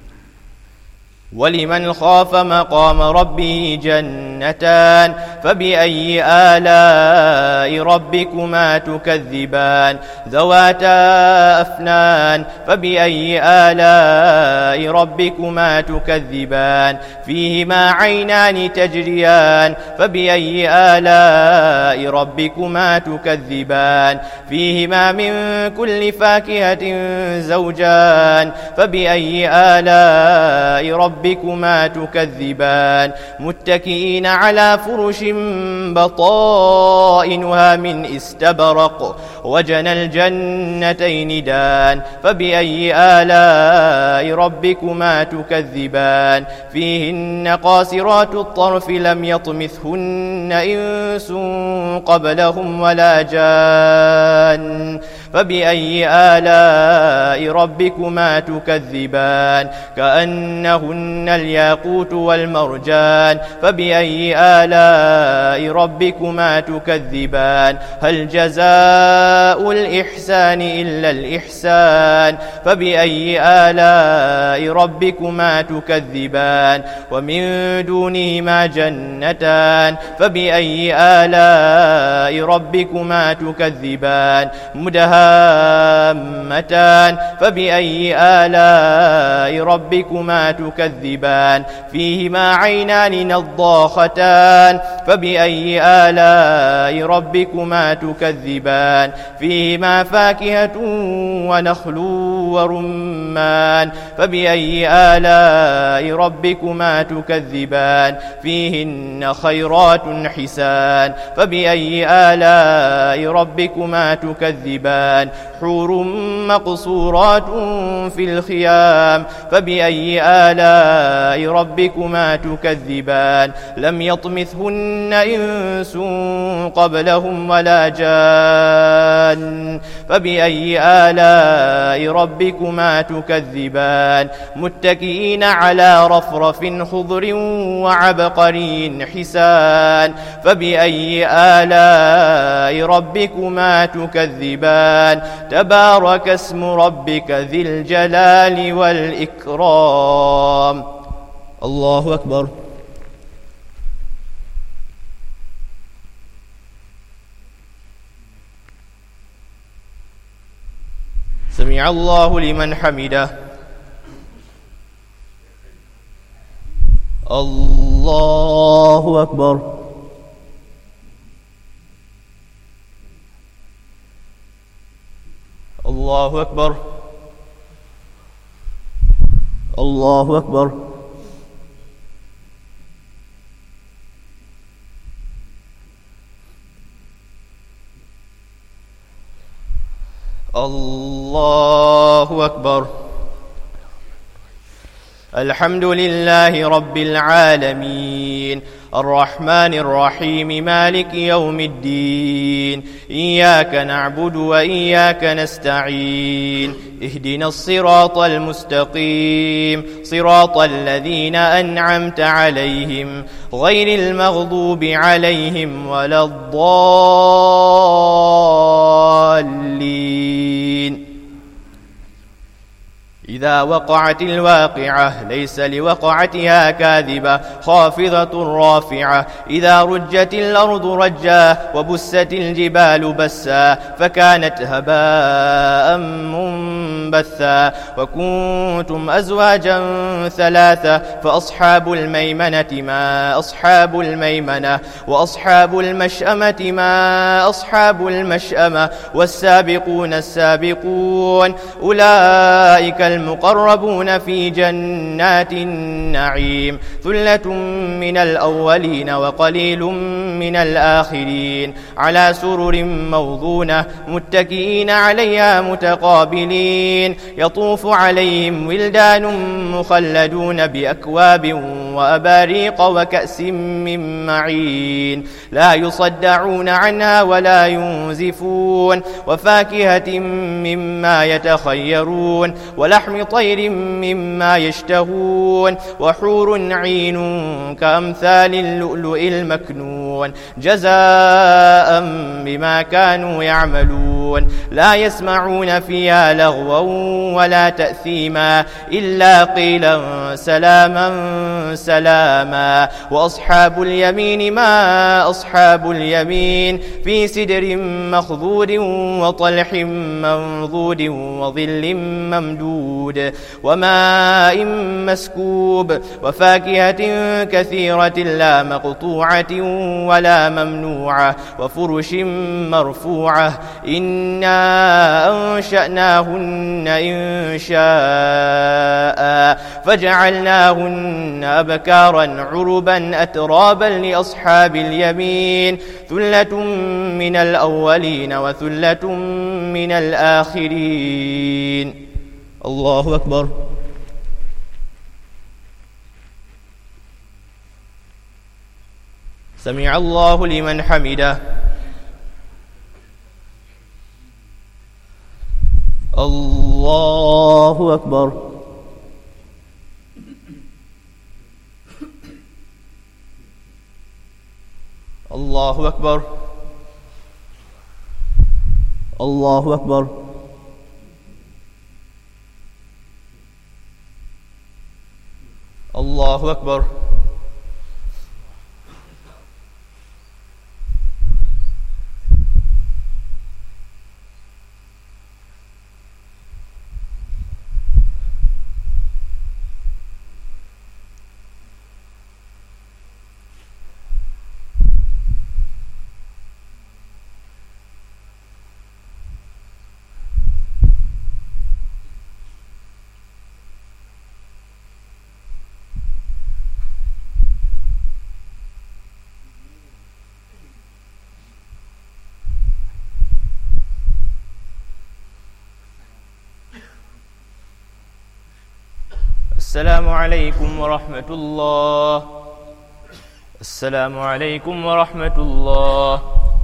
ولمن خاف مقام ربه جنتان فبأي آلاء ربكما تكذبان ذواتا أفنان فبأي آلاء ربكما تكذبان فيهما عينان تجريان فبأي آلاء ربكما تكذبان فيهما من كل فاكهة زوجان فبأي آلاء ربكما تكذبان متكئين على فرش بطائنها من استبرق وجنى الجنتين دان فبأي آلاء ربكما تكذبان فيهن قاصرات الطرف لم يطمثهن إنس قبلهم ولا جان فبأي آلاء ربكما تكذبان كأنهن الياقوت والمرجان فبأي آلاء ربكما تكذبان هل جزاء الإحسان إلا الإحسان فبأي آلاء ربكما تكذبان ومن دونهما جنتان فبأي آلاء ربكما تكذبان مدهامتان فبأي آلاء ربكما تكذبان فيهما عينان نضاختان فبأي آلاء ربكما تكذبان فيهما فاكهة ونخل ورمان فبأي آلاء ربكما تكذبان فيهن خيرات حسان فبأي آلاء ربكما تكذبان حور مقصورات في الخيام فبأي آلاء ربكما تكذبان لم يطمثهن إنس قبلهم ولا جان فبأي آلاء ربكما تكذبان متكئين على رفرف خضر وعبقري حسان فبأي آلاء ربكما تكذبان تبارك اسم ربك ذي الجلال والإكرام. الله أكبر. سمع الله لمن حمده. الله أكبر. الله أكبر. الله أكبر. الله أكبر. الحمد لله رب العالمين الرحمن الرحيم مالك يوم الدين إياك نعبد وإياك نستعين اهدنا الصراط المستقيم صراط الذين أنعمت عليهم غير المغضوب عليهم ولا الضالين. إذا وقعت الواقعة ليس لوقعتها كاذبة خافضة رافعة إذا رجت الأرض رجا وبست الجبال بسا فكانت هباء منبثا وكنتم أزواجا ثلاثة فأصحاب الميمنة ما أصحاب الميمنة وأصحاب المشأمة ما أصحاب المشأمة والسابقون السابقون أولئك المقربون في جنات النعيم ثلة من الأولين وقليل من الآخرين على سرر موضونة متكئين عليها متقابلين يطوف عليهم ولدان مخلدون بأكواب وأباريق وكأس من معين لا يصدعون عنها ولا ينزفون وفاكهة مما يتخيرون ولحم طير مما يشتهون وحور عين كأمثال اللؤلؤ المكنون جزاء بما كانوا يعملون لا يسمعون فيها لغوا ولا تأثيما إلا قيلا سلاما سلاما. وأصحاب اليمين ما أصحاب اليمين في سدر مخضود وطلح منضود وظل ممدود وماء مسكوب وفاكهة كثيرة لا مقطوعة ولا ممنوعة وفرش مرفوعة إنا أنشأناهن إن شاء فجعلناهن أبكارا عربا أترابا لأصحاب اليمين ثلة من الأولين وثلة من الآخرين. الله أكبر. سمع الله لمن حمده. الله أكبر. الله أكبر. الله أكبر. الله أكبر. السلام عليكم ورحمة الله. السلام عليكم ورحمة الله.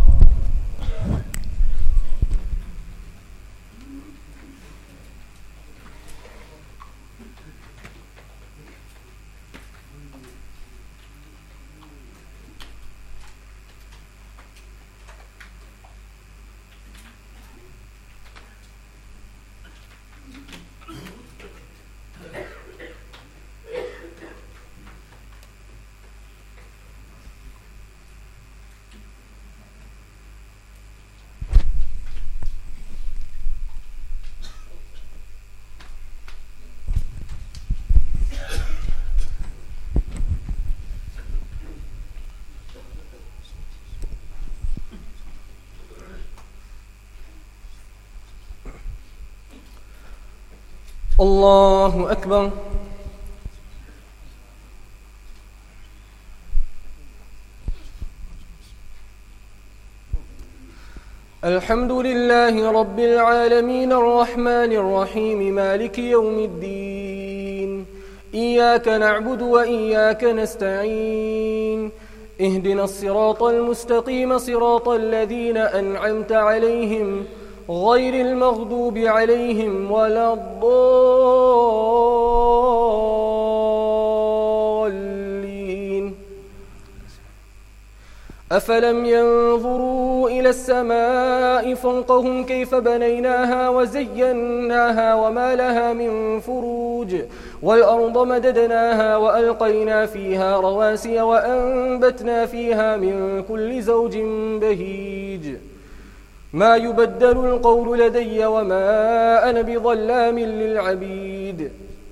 الله أكبر. الحمد لله رب العالمين الرحمن الرحيم مالك يوم الدين. إياك نعبد وإياك نستعين. اهدنا الصراط المستقيم صراط الذين أنعمت عليهم غير المغضوب عليهم ولا الضالين. أفلم ينظروا إلى السماء فوقهم كيف بنيناها وزيناها وما لها من فروج والأرض مددناها وألقينا فيها رواسي وأنبتنا فيها من كل زوج بهيج. ما يبدل القول لدي وما أنا بظلام للعبيد.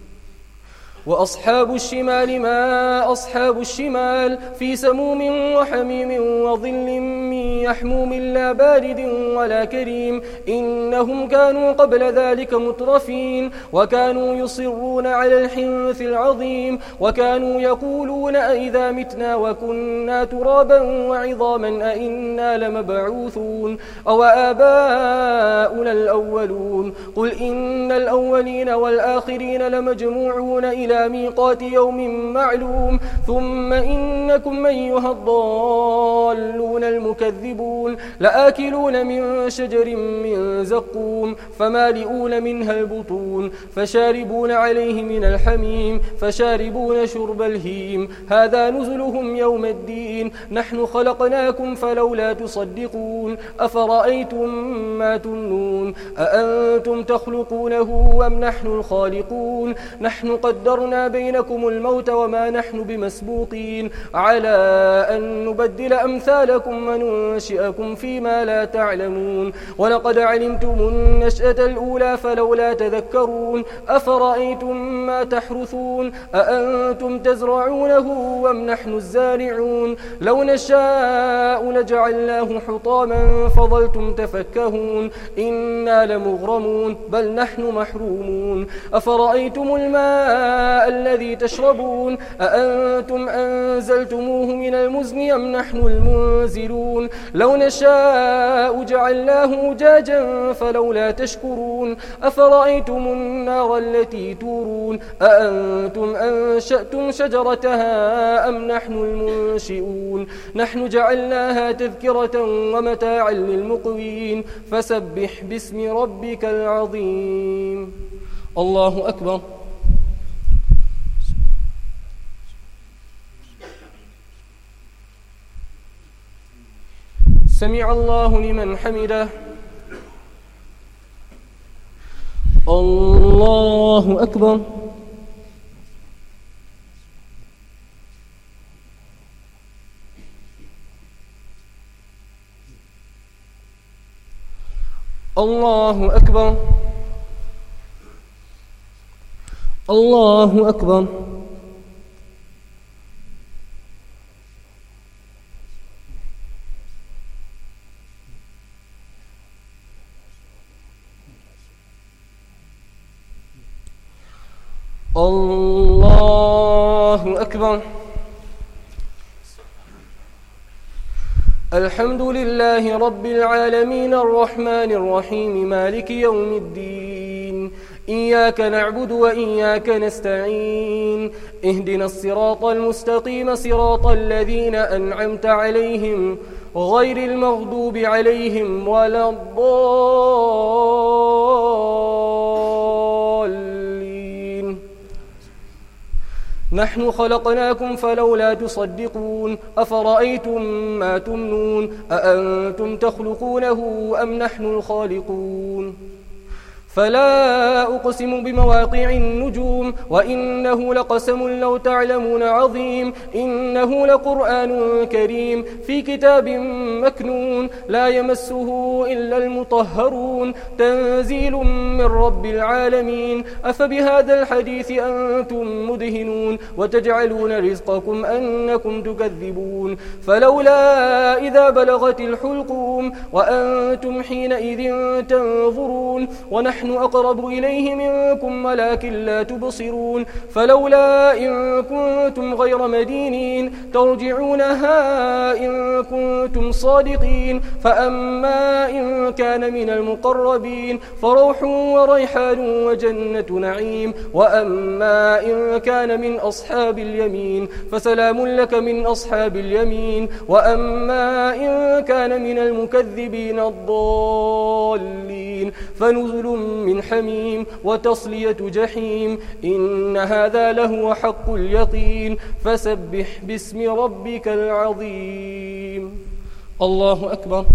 وأصحاب الشمال ما أصحاب الشمال في سموم وحميم وظل من يحموم لا بارد ولا كريم. إنهم كانوا قبل ذلك مترفين وكانوا يصرون على الحنث العظيم وكانوا يقولون أئذا متنا وكنا ترابا وعظاما أئنا لمبعوثون أو آباؤنا الأولون. قل إن الأولين والآخرين لمجموعون إلى ميقات يوم معلوم ثم إنكم أيها الضالون المكذبون لآكلون من شجر من زقوم فمالئون منها البطون فشاربون عليه من الحميم فشاربون شرب الهيم. هذا نزلهم يوم الدين. نحن خلقناكم فلولا تصدقون. أفرأيتم ما تمنون أأنتم تخلقونه أم نحن الخالقون. نحن قدرنا بينكم الموت وما نحن بمسبوقين على أن نبدل أمثالكم وننشئكم فيما لا تعلمون. ولقد علمتم النشأة الأولى فلولا تذكرون. أفرأيتم ما تحرثون أأنتم تزرعونه أم نحن الزارعون. لو نشاء لجعلناه حطاما فظلتم تفكهون. إنا لمغرمون بل نحن محرومون. أفرأيتم الماء الذي تشربون أأنتم أنزلتموه من المزن أم نحن المنزلون. لو نشاء جعلناه أجاجا فلولا تشكرون. أفرأيتم النار التي تورون أأنتم أنشأتم شجرتها أم نحن المنشئون. نحن جعلناها تذكرة ومتاعا للمقوين. فسبح باسم ربك العظيم. الله أكبر. سمع الله لمن حمده. الله أكبر. الله أكبر. الله أكبر. الله أكبر. الحمد لله رب العالمين الرحمن الرحيم مالك يوم الدين. إياك نعبد وإياك نستعين اهدنا الصراط المستقيم صراط الذين أنعمت عليهم غير المغضوب عليهم ولا الضالين. نحن خلقناكم فلولا تصدقون أفرأيتم ما تمنون أأنتم تخلقونه أم نحن الخالقون. فلا أقسم بمواقع النجوم وإنه لقسم لو تعلمون عظيم إنه لقرآن كريم في كتاب مكنون لا يمسه إلا المطهرون تنزيل من رب العالمين. أفبهذا الحديث أنتم مدهنون وتجعلون رزقكم أنكم تكذبون. فلولا إذا بلغت الحلقوم وأنتم حينئذ تنظرون ونحن أقرب إليه منكم ولكن لا تبصرون. فلولا إن كنتم غير مدينين ترجعونها إن كنتم صادقين. فأما إن كان من المقربين فروح وريحان وجنة نعيم. وأما إن كان من أصحاب اليمين فسلام لك من أصحاب اليمين. وأما إن كان من المكذبين الضالين فنزل من حميم وتصلية جحيم. إن هذا لهو حق اليقين. فسبح باسم ربك العظيم. الله أكبر.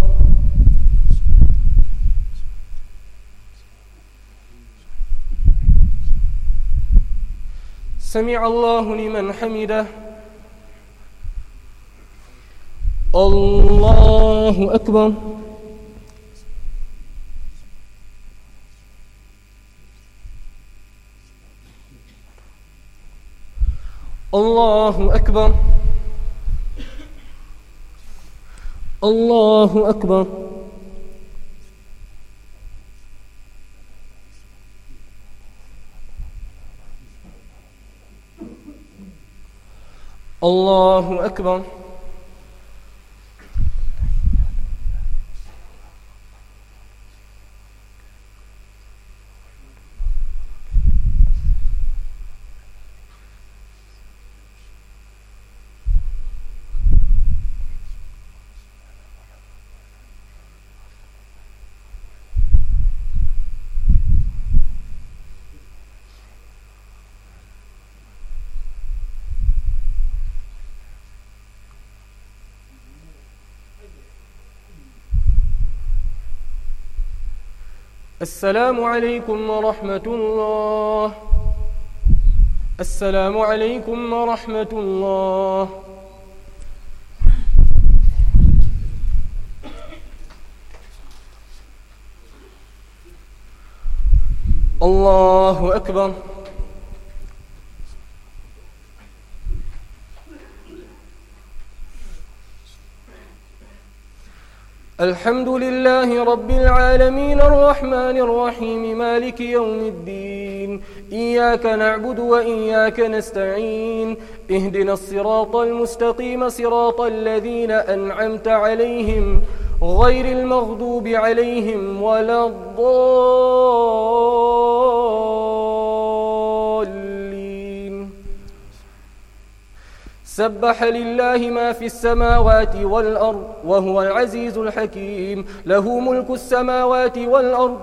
سمع الله لمن حمده. الله أكبر. الله أكبر. الله أكبر. الله أكبر. السلام عليكم ورحمة الله. السلام عليكم ورحمة الله. الله أكبر. الحمد لله رب العالمين الرحمن الرحيم مالك يوم الدين. إياك نعبد وإياك نستعين اهدنا الصراط المستقيم صراط الذين أنعمت عليهم غير المغضوب عليهم ولا الضالين. سبح لله ما في السماوات والأرض وهو العزيز الحكيم. له ملك السماوات والأرض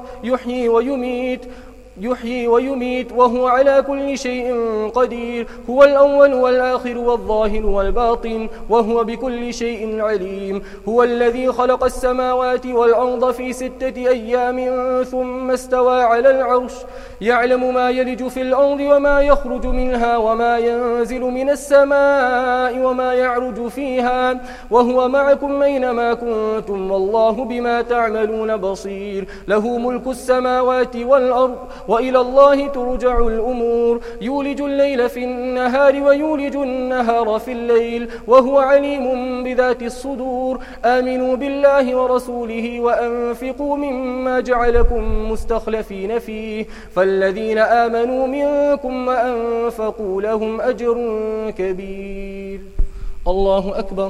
يحيي ويميت وهو على كل شيء قدير. هو الأول والآخر والظاهر والباطن وهو بكل شيء عليم. هو الذي خلق السماوات والأرض في 6 أيام ثم استوى على العرش يعلم ما يلج في الأرض وما يخرج منها وما ينزل من السماء وما يعرج فيها وهو معكم أينما كنتم والله بما تعملون بصير. له ملك السماوات والأرض وإلى الله ترجع الأمور. يولج الليل في النهار ويولج النهار في الليل وهو عليم بذات الصدور. آمنوا بالله ورسوله وأنفقوا مما جعلكم مستخلفين فيه فالذين آمنوا منكم وأنفقوا لهم أجر كبير. الله أكبر.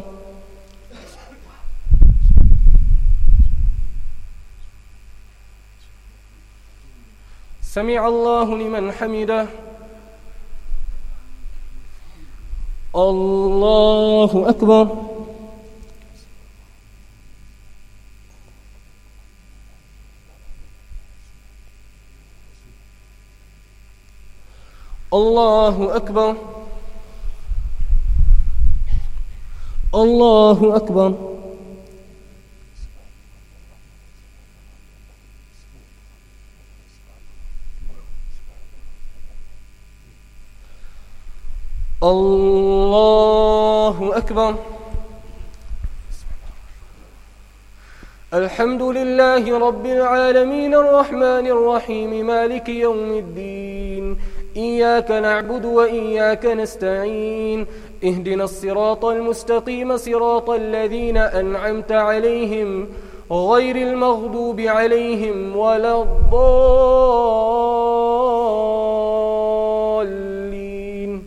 سمع الله لمن حمده. الله أكبر. الله أكبر. الله أكبر. الله أكبر. الحمد لله رب العالمين الرحمن الرحيم مالك يوم الدين. إياك نعبد وإياك نستعين. اهدنا الصراط المستقيم صراط الذين أنعمت عليهم غير المغضوب عليهم ولا الضالين.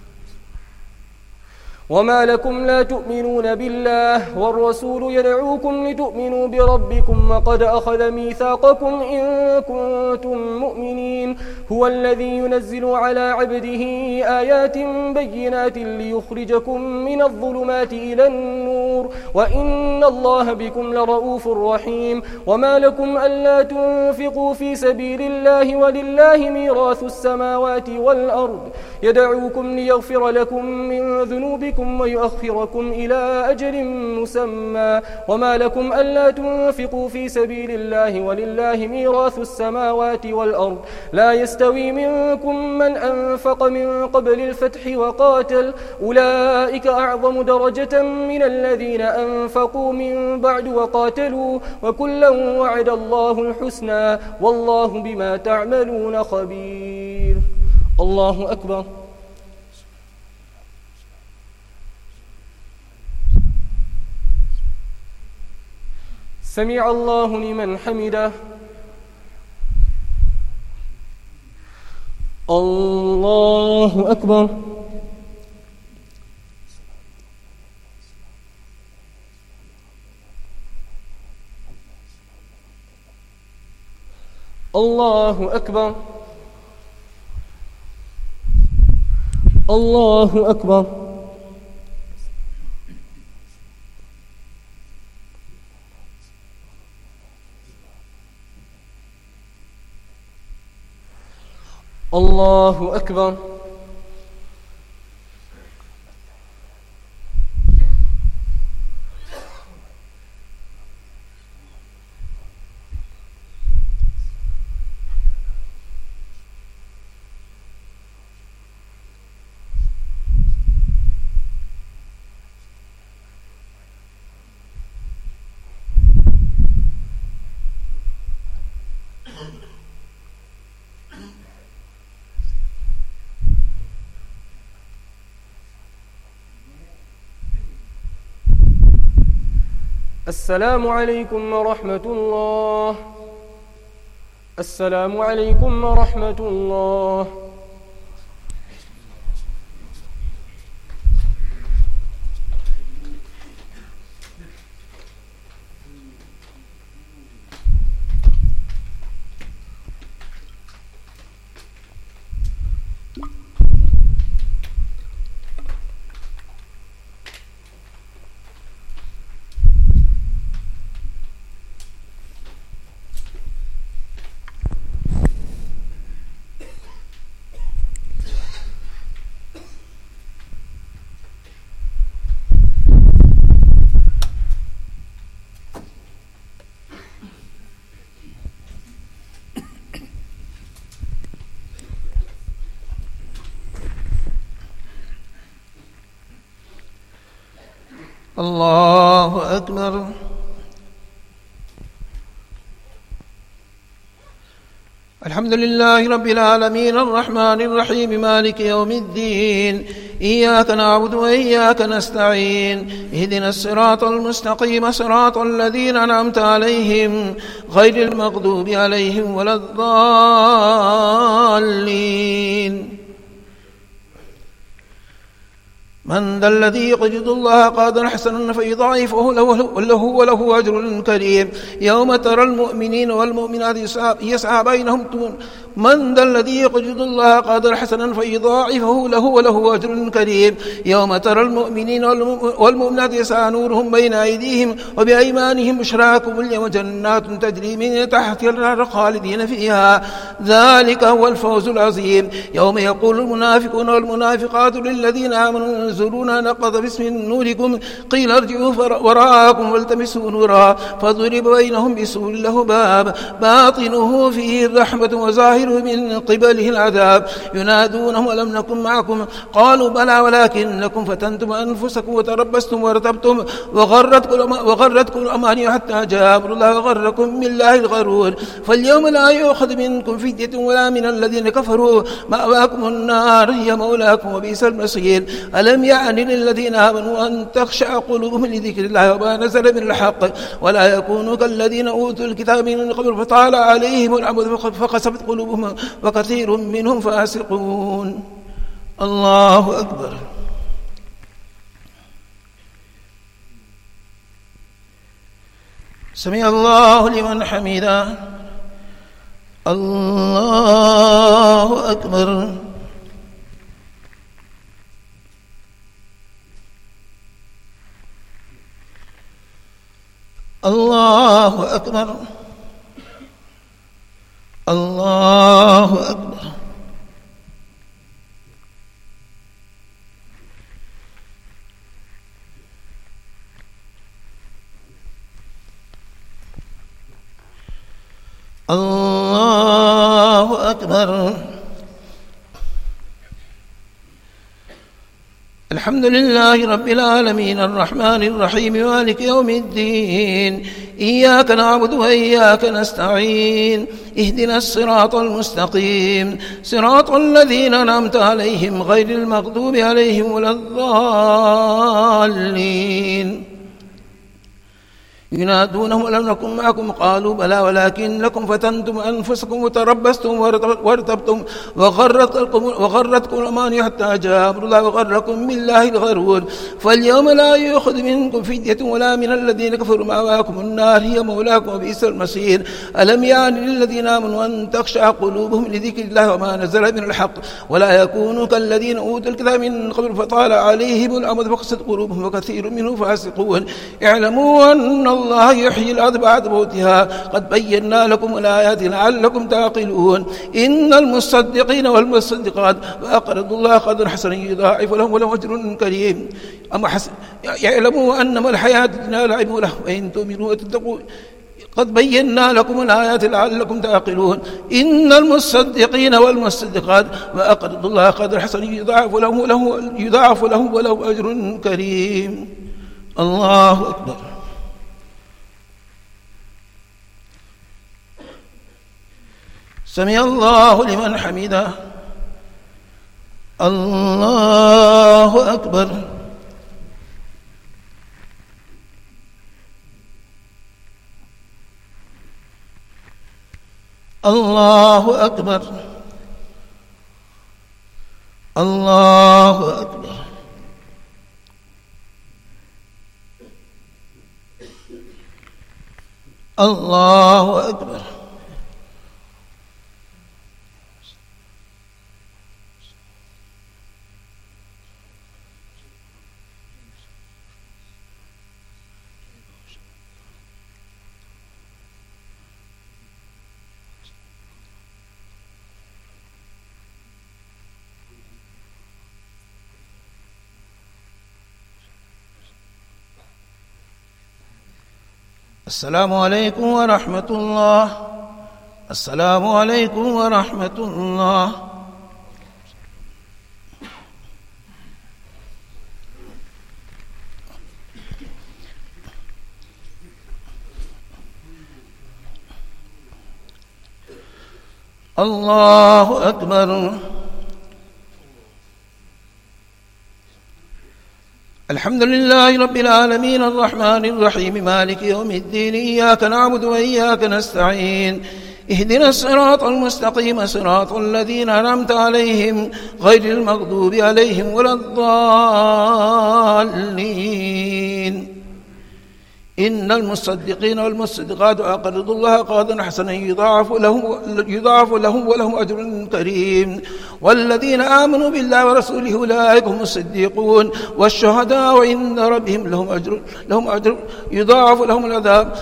وما لكم لا تؤمنون بالله والرسول يدعوكم لتؤمنوا بربكم وقد أخذ ميثاقكم إن كنتم مؤمنين. هو الذي ينزل على عبده آيات بينات ليخرجكم من الظلمات إلى النور وإن الله بكم لرؤوف رحيم. وما لكم ألا تنفقوا في سبيل الله ولله ميراث السماوات والأرض يدعوكم ليغفر لكم من ذنوبكم ويؤخركم إلى أجل مسمى. وما لكم ألا تنفقوا في سبيل الله ولله ميراث السماوات والأرض لا يستوي منكم من أنفق من قبل الفتح وقاتل أولئك أعظم درجة من الذين أنفقوا من بعد وقاتلوا وكلا وعد الله الحسنى والله بما تعملون خبير. الله أكبر. سمع الله لمن حمده. الله أكبر. الله أكبر. الله أكبر. الله أكبر. السلام عليكم ورحمة الله. السلام عليكم ورحمة الله. الله أكبر. الحمد لله رب العالمين الرحمن الرحيم مالك يوم الدين. إياك نعبد وإياك نستعين. اهدنا الصراط المستقيم صراط الذين أنعمت عليهم غير المغضوب عليهم ولا الضالين. من ذا الذي يقرض الله قرضا حسنا فيضاعفه وله أجر كريم يوم ترى المؤمنين والمؤمنات يسعى بينهم من ذا الذي يقرض الله قرضا حسنا فيضاعفه وله أجر كريم يوم ترى المؤمنين والمؤمنات يسعى نورهم بين أيديهم وبأيمانهم بشراكم اليوم جنات تجري من تحتها الأنهار خالدين فيها ذلك هو الفوز العظيم يوم يقول المنافقون والمنافقات للذين آمنوا انظرونا نقض باسم نوركم قيل ارجعوا وراءكم والتمسوا نورا فضرب بينهم بسور له باب باطنه فيه الرحمة وظاهره من قبله العذاب ينادونهم ولم نكن معكم قالوا بلى ولكنكم فتنتم أنفسكم وتربستم وارتبتم وغرتكم الأماني حتى جاء أمر الله وغركم بالله الغرور فاليوم لا يؤخذ منكم فدية ولا من الذين كفروا مأواكم النار هي مولاكم وبئس المصير ألم يعن للذين آمنوا أن تخشع قلوبهم لذكر الله وما نزل من الحق ولا يكونوا كالذين أوتوا الكتاب من قبل فطال عليهم الأمد فقسمت قلوبهم وكثير منهم فاسقون الله أكبر سمع الله لمن حمده الله أكبر الله أكبر الله أكبر الله أكبر الحمد لله رب العالمين الرحمن الرحيم مالك يوم الدين إياك نعبد وإياك نستعين اهدنا الصراط المستقيم صراط الذين أنعمت عليهم غير المغضوب عليهم ولا الضالين ينادونهم ألم نكن معكم قالوا بلى ولكنكم فتنتم أنفسكم وتربستم وارتبتم وغرتكم الأماني حتى جاء أمر الله وغركم بالله الغرور فاليوم لا يؤخذ منكم فدية ولا من الذين كفروا مأواكم النار هي مولاكم وبئس المصير ألم يعن للذين آمنوا أن تخشع قلوبهم لذكر الله وما نزل من الحق ولا يكونوا كالذين أوتوا الكتاب من قبل فطال عليهم الأمد فقست قلوبهم وكثير منهم فاسقون اعلموا أن الله يحيي الأرض بعد موتها قد بينا لكم الآيات لعلكم تعقلون إن المصدقين والمصدقات وأقرضوا الله قرضا حسنا يضاعف لهم وله أجر كريم يعلموا أنما الحياة الدنيا لعب له وإن تؤمنوا وتتقوا قد بينا لكم الآيات لعلكم تعقلون إن المصدقين والمصدقات وأقرضوا الله قرضا حسنا يضاعف لهم وله أجر كريم الله أكبر سمع الله لمن حمده الله أكبر الله أكبر الله أكبر الله أكبر السلام عليكم ورحمة الله السلام عليكم ورحمة الله الله أكبر الحمد لله رب العالمين الرحمن الرحيم مالك يوم الدين إياك نعبد وإياك نستعين اهدنا الصراط المستقيم صراط الذين أنعمت عليهم غير المغضوب عليهم ولا الضالين. إن المصدقين والمصدقات أقرضوا الله قرضا حسنا يضاعف لهم ولهم أجر كريم. والذين آمنوا بالله ورسوله أولئك هم الصديقون والشهداء عند ربهم لهم أجر يضاعف لهم العذاب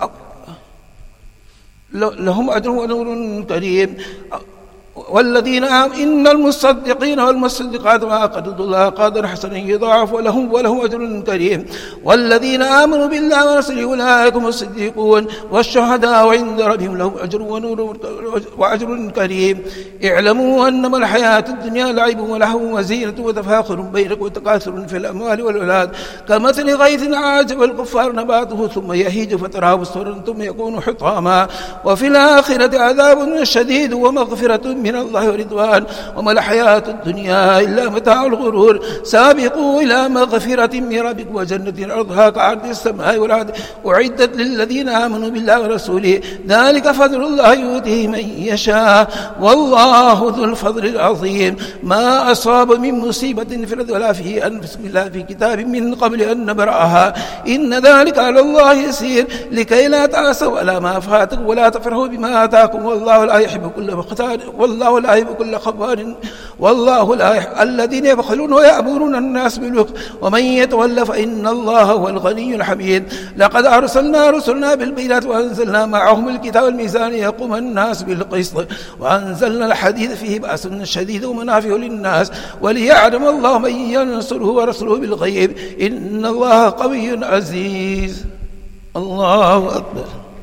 لهم أجر ونور كريم. والذين إن المصدقين والمصدقات وأقرضوا الله قرضا حسنا يضاعف لهم أجر كريم. والذين آمنوا بالله ورسوله أولئك هم الصديقون والشهداء عند ربهم لهم أجر ونور وأجر كريم. اعلموا أنما الحياة الدنيا لعب ولهو وزينة وتفاخر بينكم وتكاثر في الأموال والأولاد كمثل غيث أعجب الكفار نباته ثم يهيج فتراه مصفرا ثم يكون حطاما وفي الآخرة عذاب شديد ومغفرة من الله ورضوان وما الحياة الدنيا إلا متاع الغرور. سابقوا إلى مغفرة من ربكم وجنة أرضها كعرض السماء والأرض أعدت للذين آمنوا بالله ورسوله ذلك فضل الله يؤتيه من يشاء والله ذو الفضل العظيم. ما أصاب من مصيبة في الأرض ولا في أنفسكم إلا في كتاب من قبل أن نبرأها إن ذلك على الله يسير لكي لا تأسوا على ما فاتكم ولا تفرحوا بما آتاكم والله لا يحب كل مختال والله لا يحب كل خبار والله لا يحب الذين يبخلون ويأمرون الناس بالبخل ومن يتولى فإن الله هو الغني الحميد. لقد أرسلنا رسلنا بالبينات وأنزلنا معهم الكتاب والميزان يقوم الناس بالقسط وأنزلنا الحديد فيه بأس شديد ومنافع للناس وليعلم الله من ينصره ورسله بالغيب إن الله قوي عزيز. الله أكبر.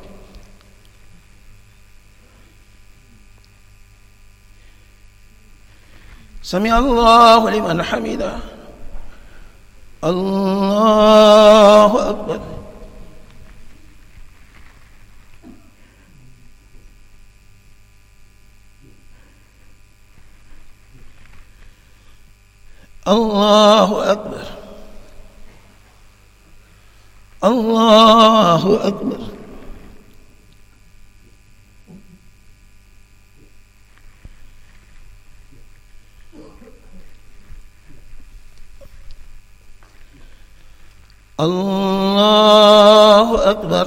سمع الله لمن حمده. الله أكبر. الله أكبر. الله أكبر. الله أكبر.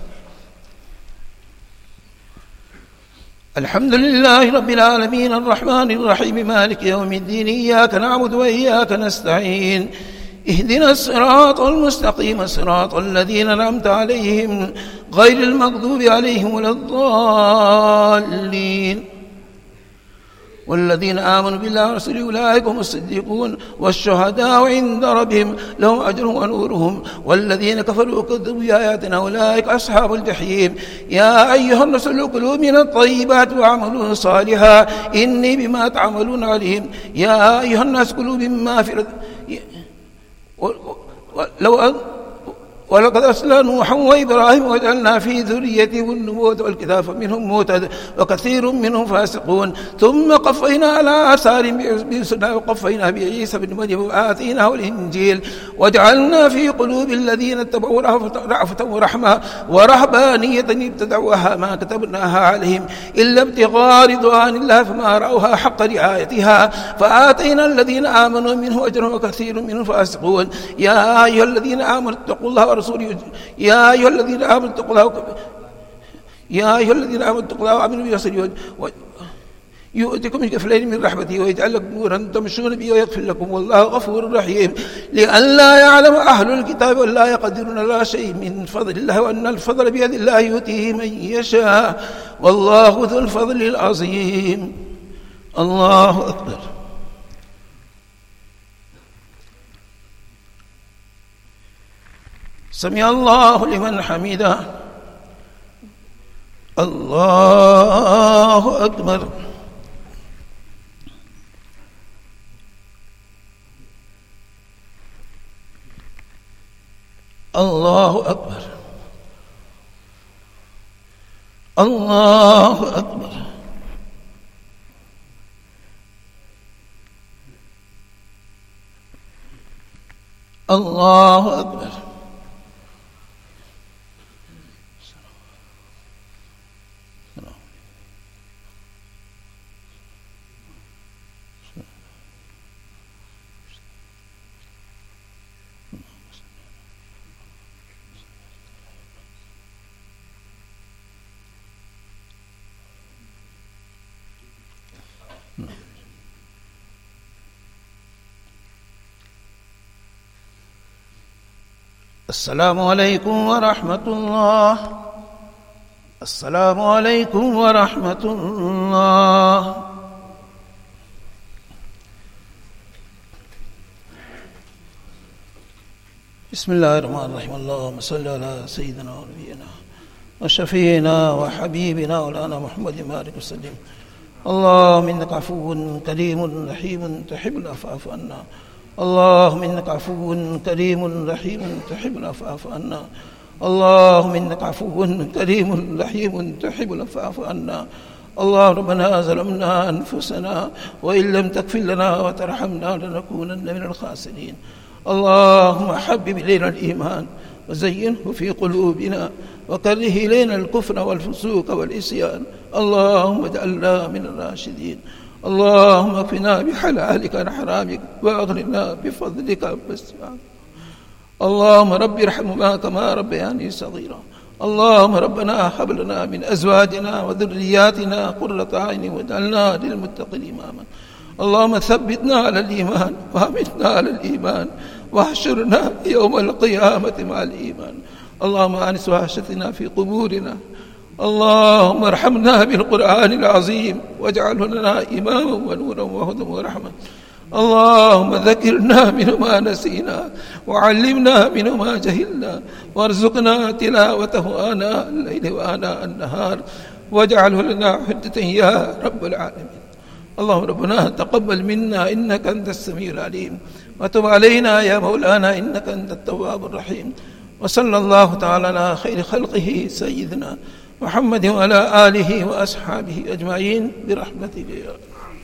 الحمد لله رب العالمين الرحمن الرحيم مالك يوم الدين إياك نعبد وإياك نستعين اهدنا الصراط المستقيم صراط الذين أنعمت عليهم غير المغضوب عليهم ولا الضالين. والذين آمنوا بالله ورسوله أولئك هم الصديقون والشهداء عند ربهم لهم أجرهم ونورهم. والذين كفروا وكذبوا بآياتنا أولئك أصحاب الجحيم. يا أيها الرسل كلوا من الطيبات واعملوا صالحا إني بما تعملون عليم. يا أيها الناس كلوا مما في ولقد أرسلنا نوحا وإبراهيم وجعلنا في ذريتهم النبوة والكتاب فمنهم مهتد وكثير منهم فاسقون ثم قفينا على آثارهم برسلنا وقفينا بعيسى بن مريم وآتيناه الإنجيل وجعلنا في قلوب الذين اتبعوا رأفة ورحمة ورهبانية ابتدعوها ما كتبناها عليهم إلا ابتغاء رضوان الله فما رأوها حق رعايتها فآتينا الذين آمنوا منه أجرا وكثير منهم فاسقون. يا أيها الذين آمنوا اتقوا الله ورسوله يا أيها الذين آمنوا اتقوا الله وآمنوا برسوله يؤتكم كفلين من رحمته ويجعل لكم نورا تمشون به ويغفر لكم والله غفور رحيم. لئلا يعلم أهل الكتاب ولا يقدرون على شيء من فضل الله وأن الفضل بيد الله يؤتيه من يشاء والله ذو الفضل العظيم. الله أكبر. سمع الله لمن حمده. الله أكبر. الله أكبر. الله أكبر. الله أكبر. السلام عليكم ورحمة الله. السلام عليكم ورحمة الله. بسم الله الرحمن الرحيم. اللهم صل على سيدنا ونبينا وشفينا وحبيبنا مولانا محمد مالك وسلم. اللهم إنك عفو كريم رحيم تحب العفو فاعف عنا. اللهم إنك عفو كريم رحيم تحب العفو فاعف عنا. اللهم إنك عفو كريم رحيم تحب العفو فاعف عنا. اللهم ربنا ظلمنا أنفسنا وإن لم تغفر لنا وترحمنا لنكونن من الخاسرين. اللهم حبب إلينا الإيمان وزينه في قلوبنا وكره إلينا الكفر والفسوق والعصيان. اللهم اجعلنا من الراشدين. اللهم اكفنا بحلالك عن حرامك واغننا بفضلك عمن سواك. اللهم رب ارحمهما كما ربياني صغيرا. اللهم ربنا هب لنا من أزواجنا وذرياتنا قرة أعين واجعلنا للمتقين إماما. اللهم ثبتنا على الإيمان وأمتنا على الإيمان واحشرنا يوم القيامة مع الإيمان. اللهم أنس وحشتنا في قبورنا. اللهم ارحمنا بالقرآن العظيم واجعله لنا إماما ونورا وهدى ورحمة. اللهم ذكرنا منه ما نسينا وعلمنا منه ما جهلنا وارزقنا تلاوته آناء الليل وآناء النهار واجعله لنا حجة يا رب العالمين. اللهم ربنا تقبل منا إنك أنت السميع العليم وتب علينا يا مولانا إنك أنت التواب الرحيم. وصلى الله تعالى على خير خلقه سيدنا محمد وعلى آله وأصحابه أجمعين برحمتك يا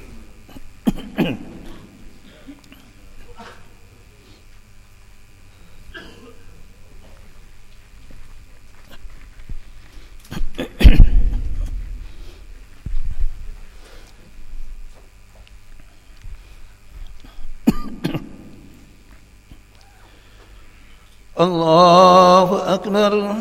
الله أكبر.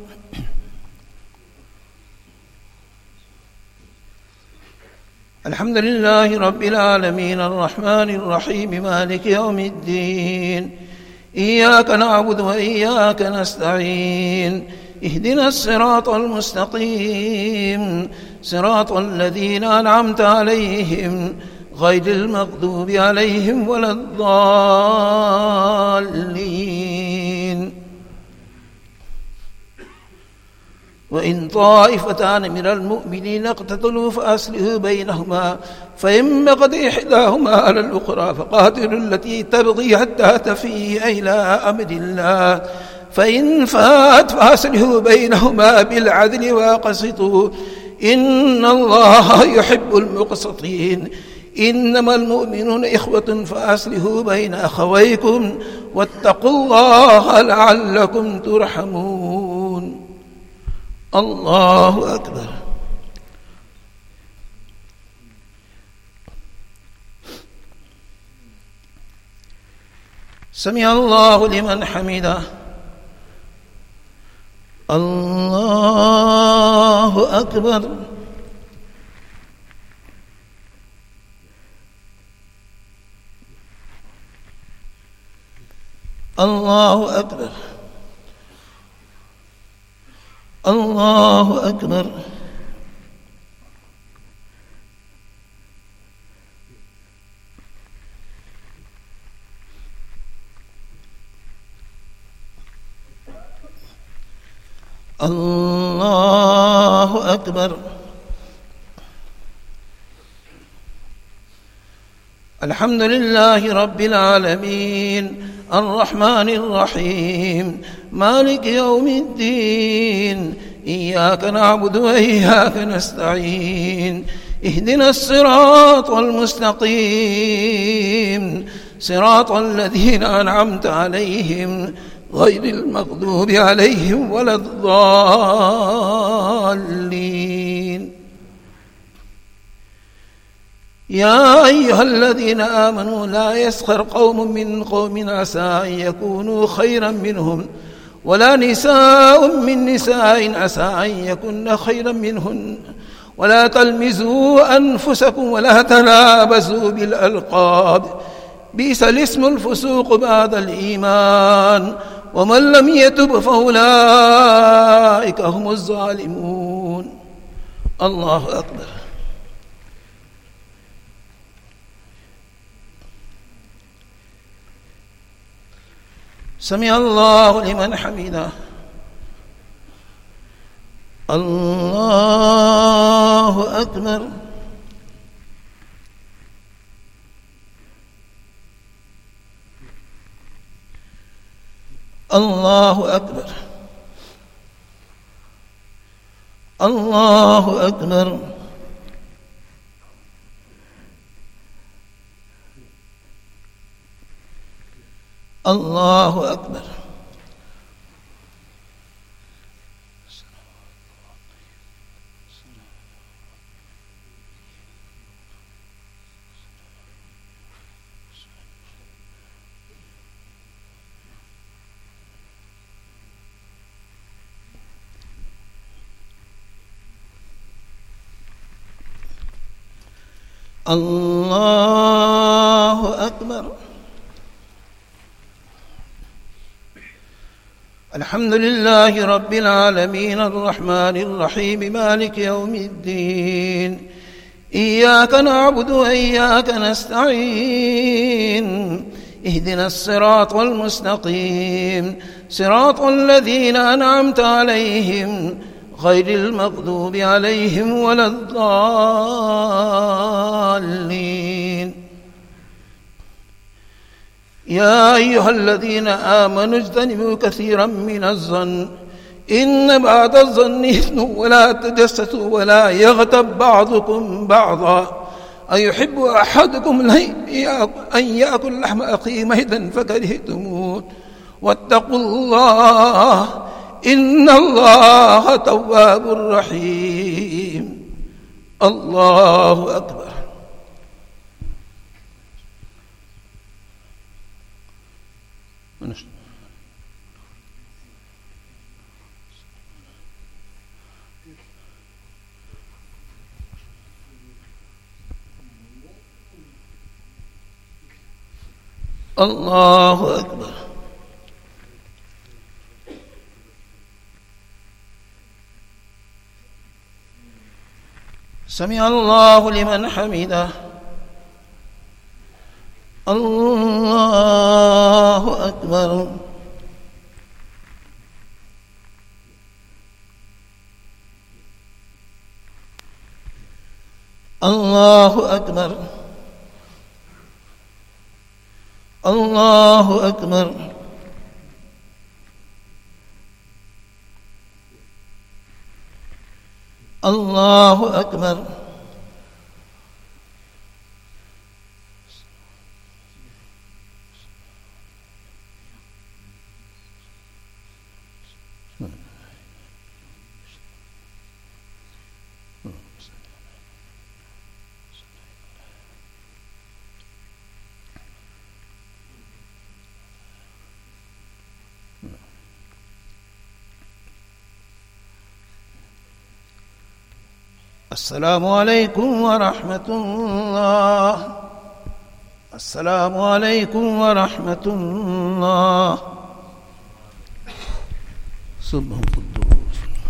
الحمد لله رب العالمين الرحمن الرحيم مالك يوم الدين. إياك نعبد وإياك نستعين. اهدنا الصراط المستقيم صراط الذين أنعمت عليهم غير المغضوب عليهم ولا الضالين. وإن طائفتان من المؤمنين اقتتلوا فأصلحوا بينهما فإن بغت إحداهما على الأخرى فقاتلوا التي تبغي حتى تفيء إلى أمر الله فإن فات فأصلحوا بينهما بالعدل وأقسطوا إن الله يحب المقسطين. إنما المؤمنون إخوة فأصلحوا بين أخويكم واتقوا الله لعلكم ترحمون. الله أكبر. سمع الله لمن حمده. الله أكبر. الله أكبر. الله أكبر. الله أكبر. الحمد لله رب العالمين الرحمن الرحيم مالك يوم الدين. إياك نعبد وإياك نستعين. اهدنا الصراط المستقيم صراط الذين أنعمت عليهم غير المغضوب عليهم ولا الضالين. يا أيها الذين آمنوا لا يسخر قوم من قوم عسى أن يكونوا خيرا منهم ولا نساء من نساء عسى أن يكن خيرا منهن ولا تلمزوا أنفسكم ولا تنابزوا بالألقاب بئس الاسم الفسوق بعد الإيمان ومن لم يتب فأولئك هم الظالمون. الله أكبر. سمع الله لمن حمده. الله أكبر. الله أكبر. الله أكبر. الله أكبر. الله أكبر. الحمد لله رب العالمين الرحمن الرحيم مالك يوم الدين. إياك نعبد وإياك نستعين. اهدنا الصراط المستقيم صراط الذين أنعمت عليهم غير المغضوب عليهم ولا الضالين. يا أيها الذين آمنوا اجتنبوا كثيرا من الظن إن بعض الظن إثم ولا تجسسوا ولا يغتب بعضكم بعضا أيحب أحدكم أن يأكل لحم أخيه ميتا فكرهتموه واتقوا الله إن الله تواب رحيم. الله أكبر. الله أكبر. سمع الله لمن حمده. الله أكبر. الله أكبر. الله أكبر. الله أكبر. السلام عليكم ورحمة الله. السلام عليكم ورحمة الله. سبحان الله.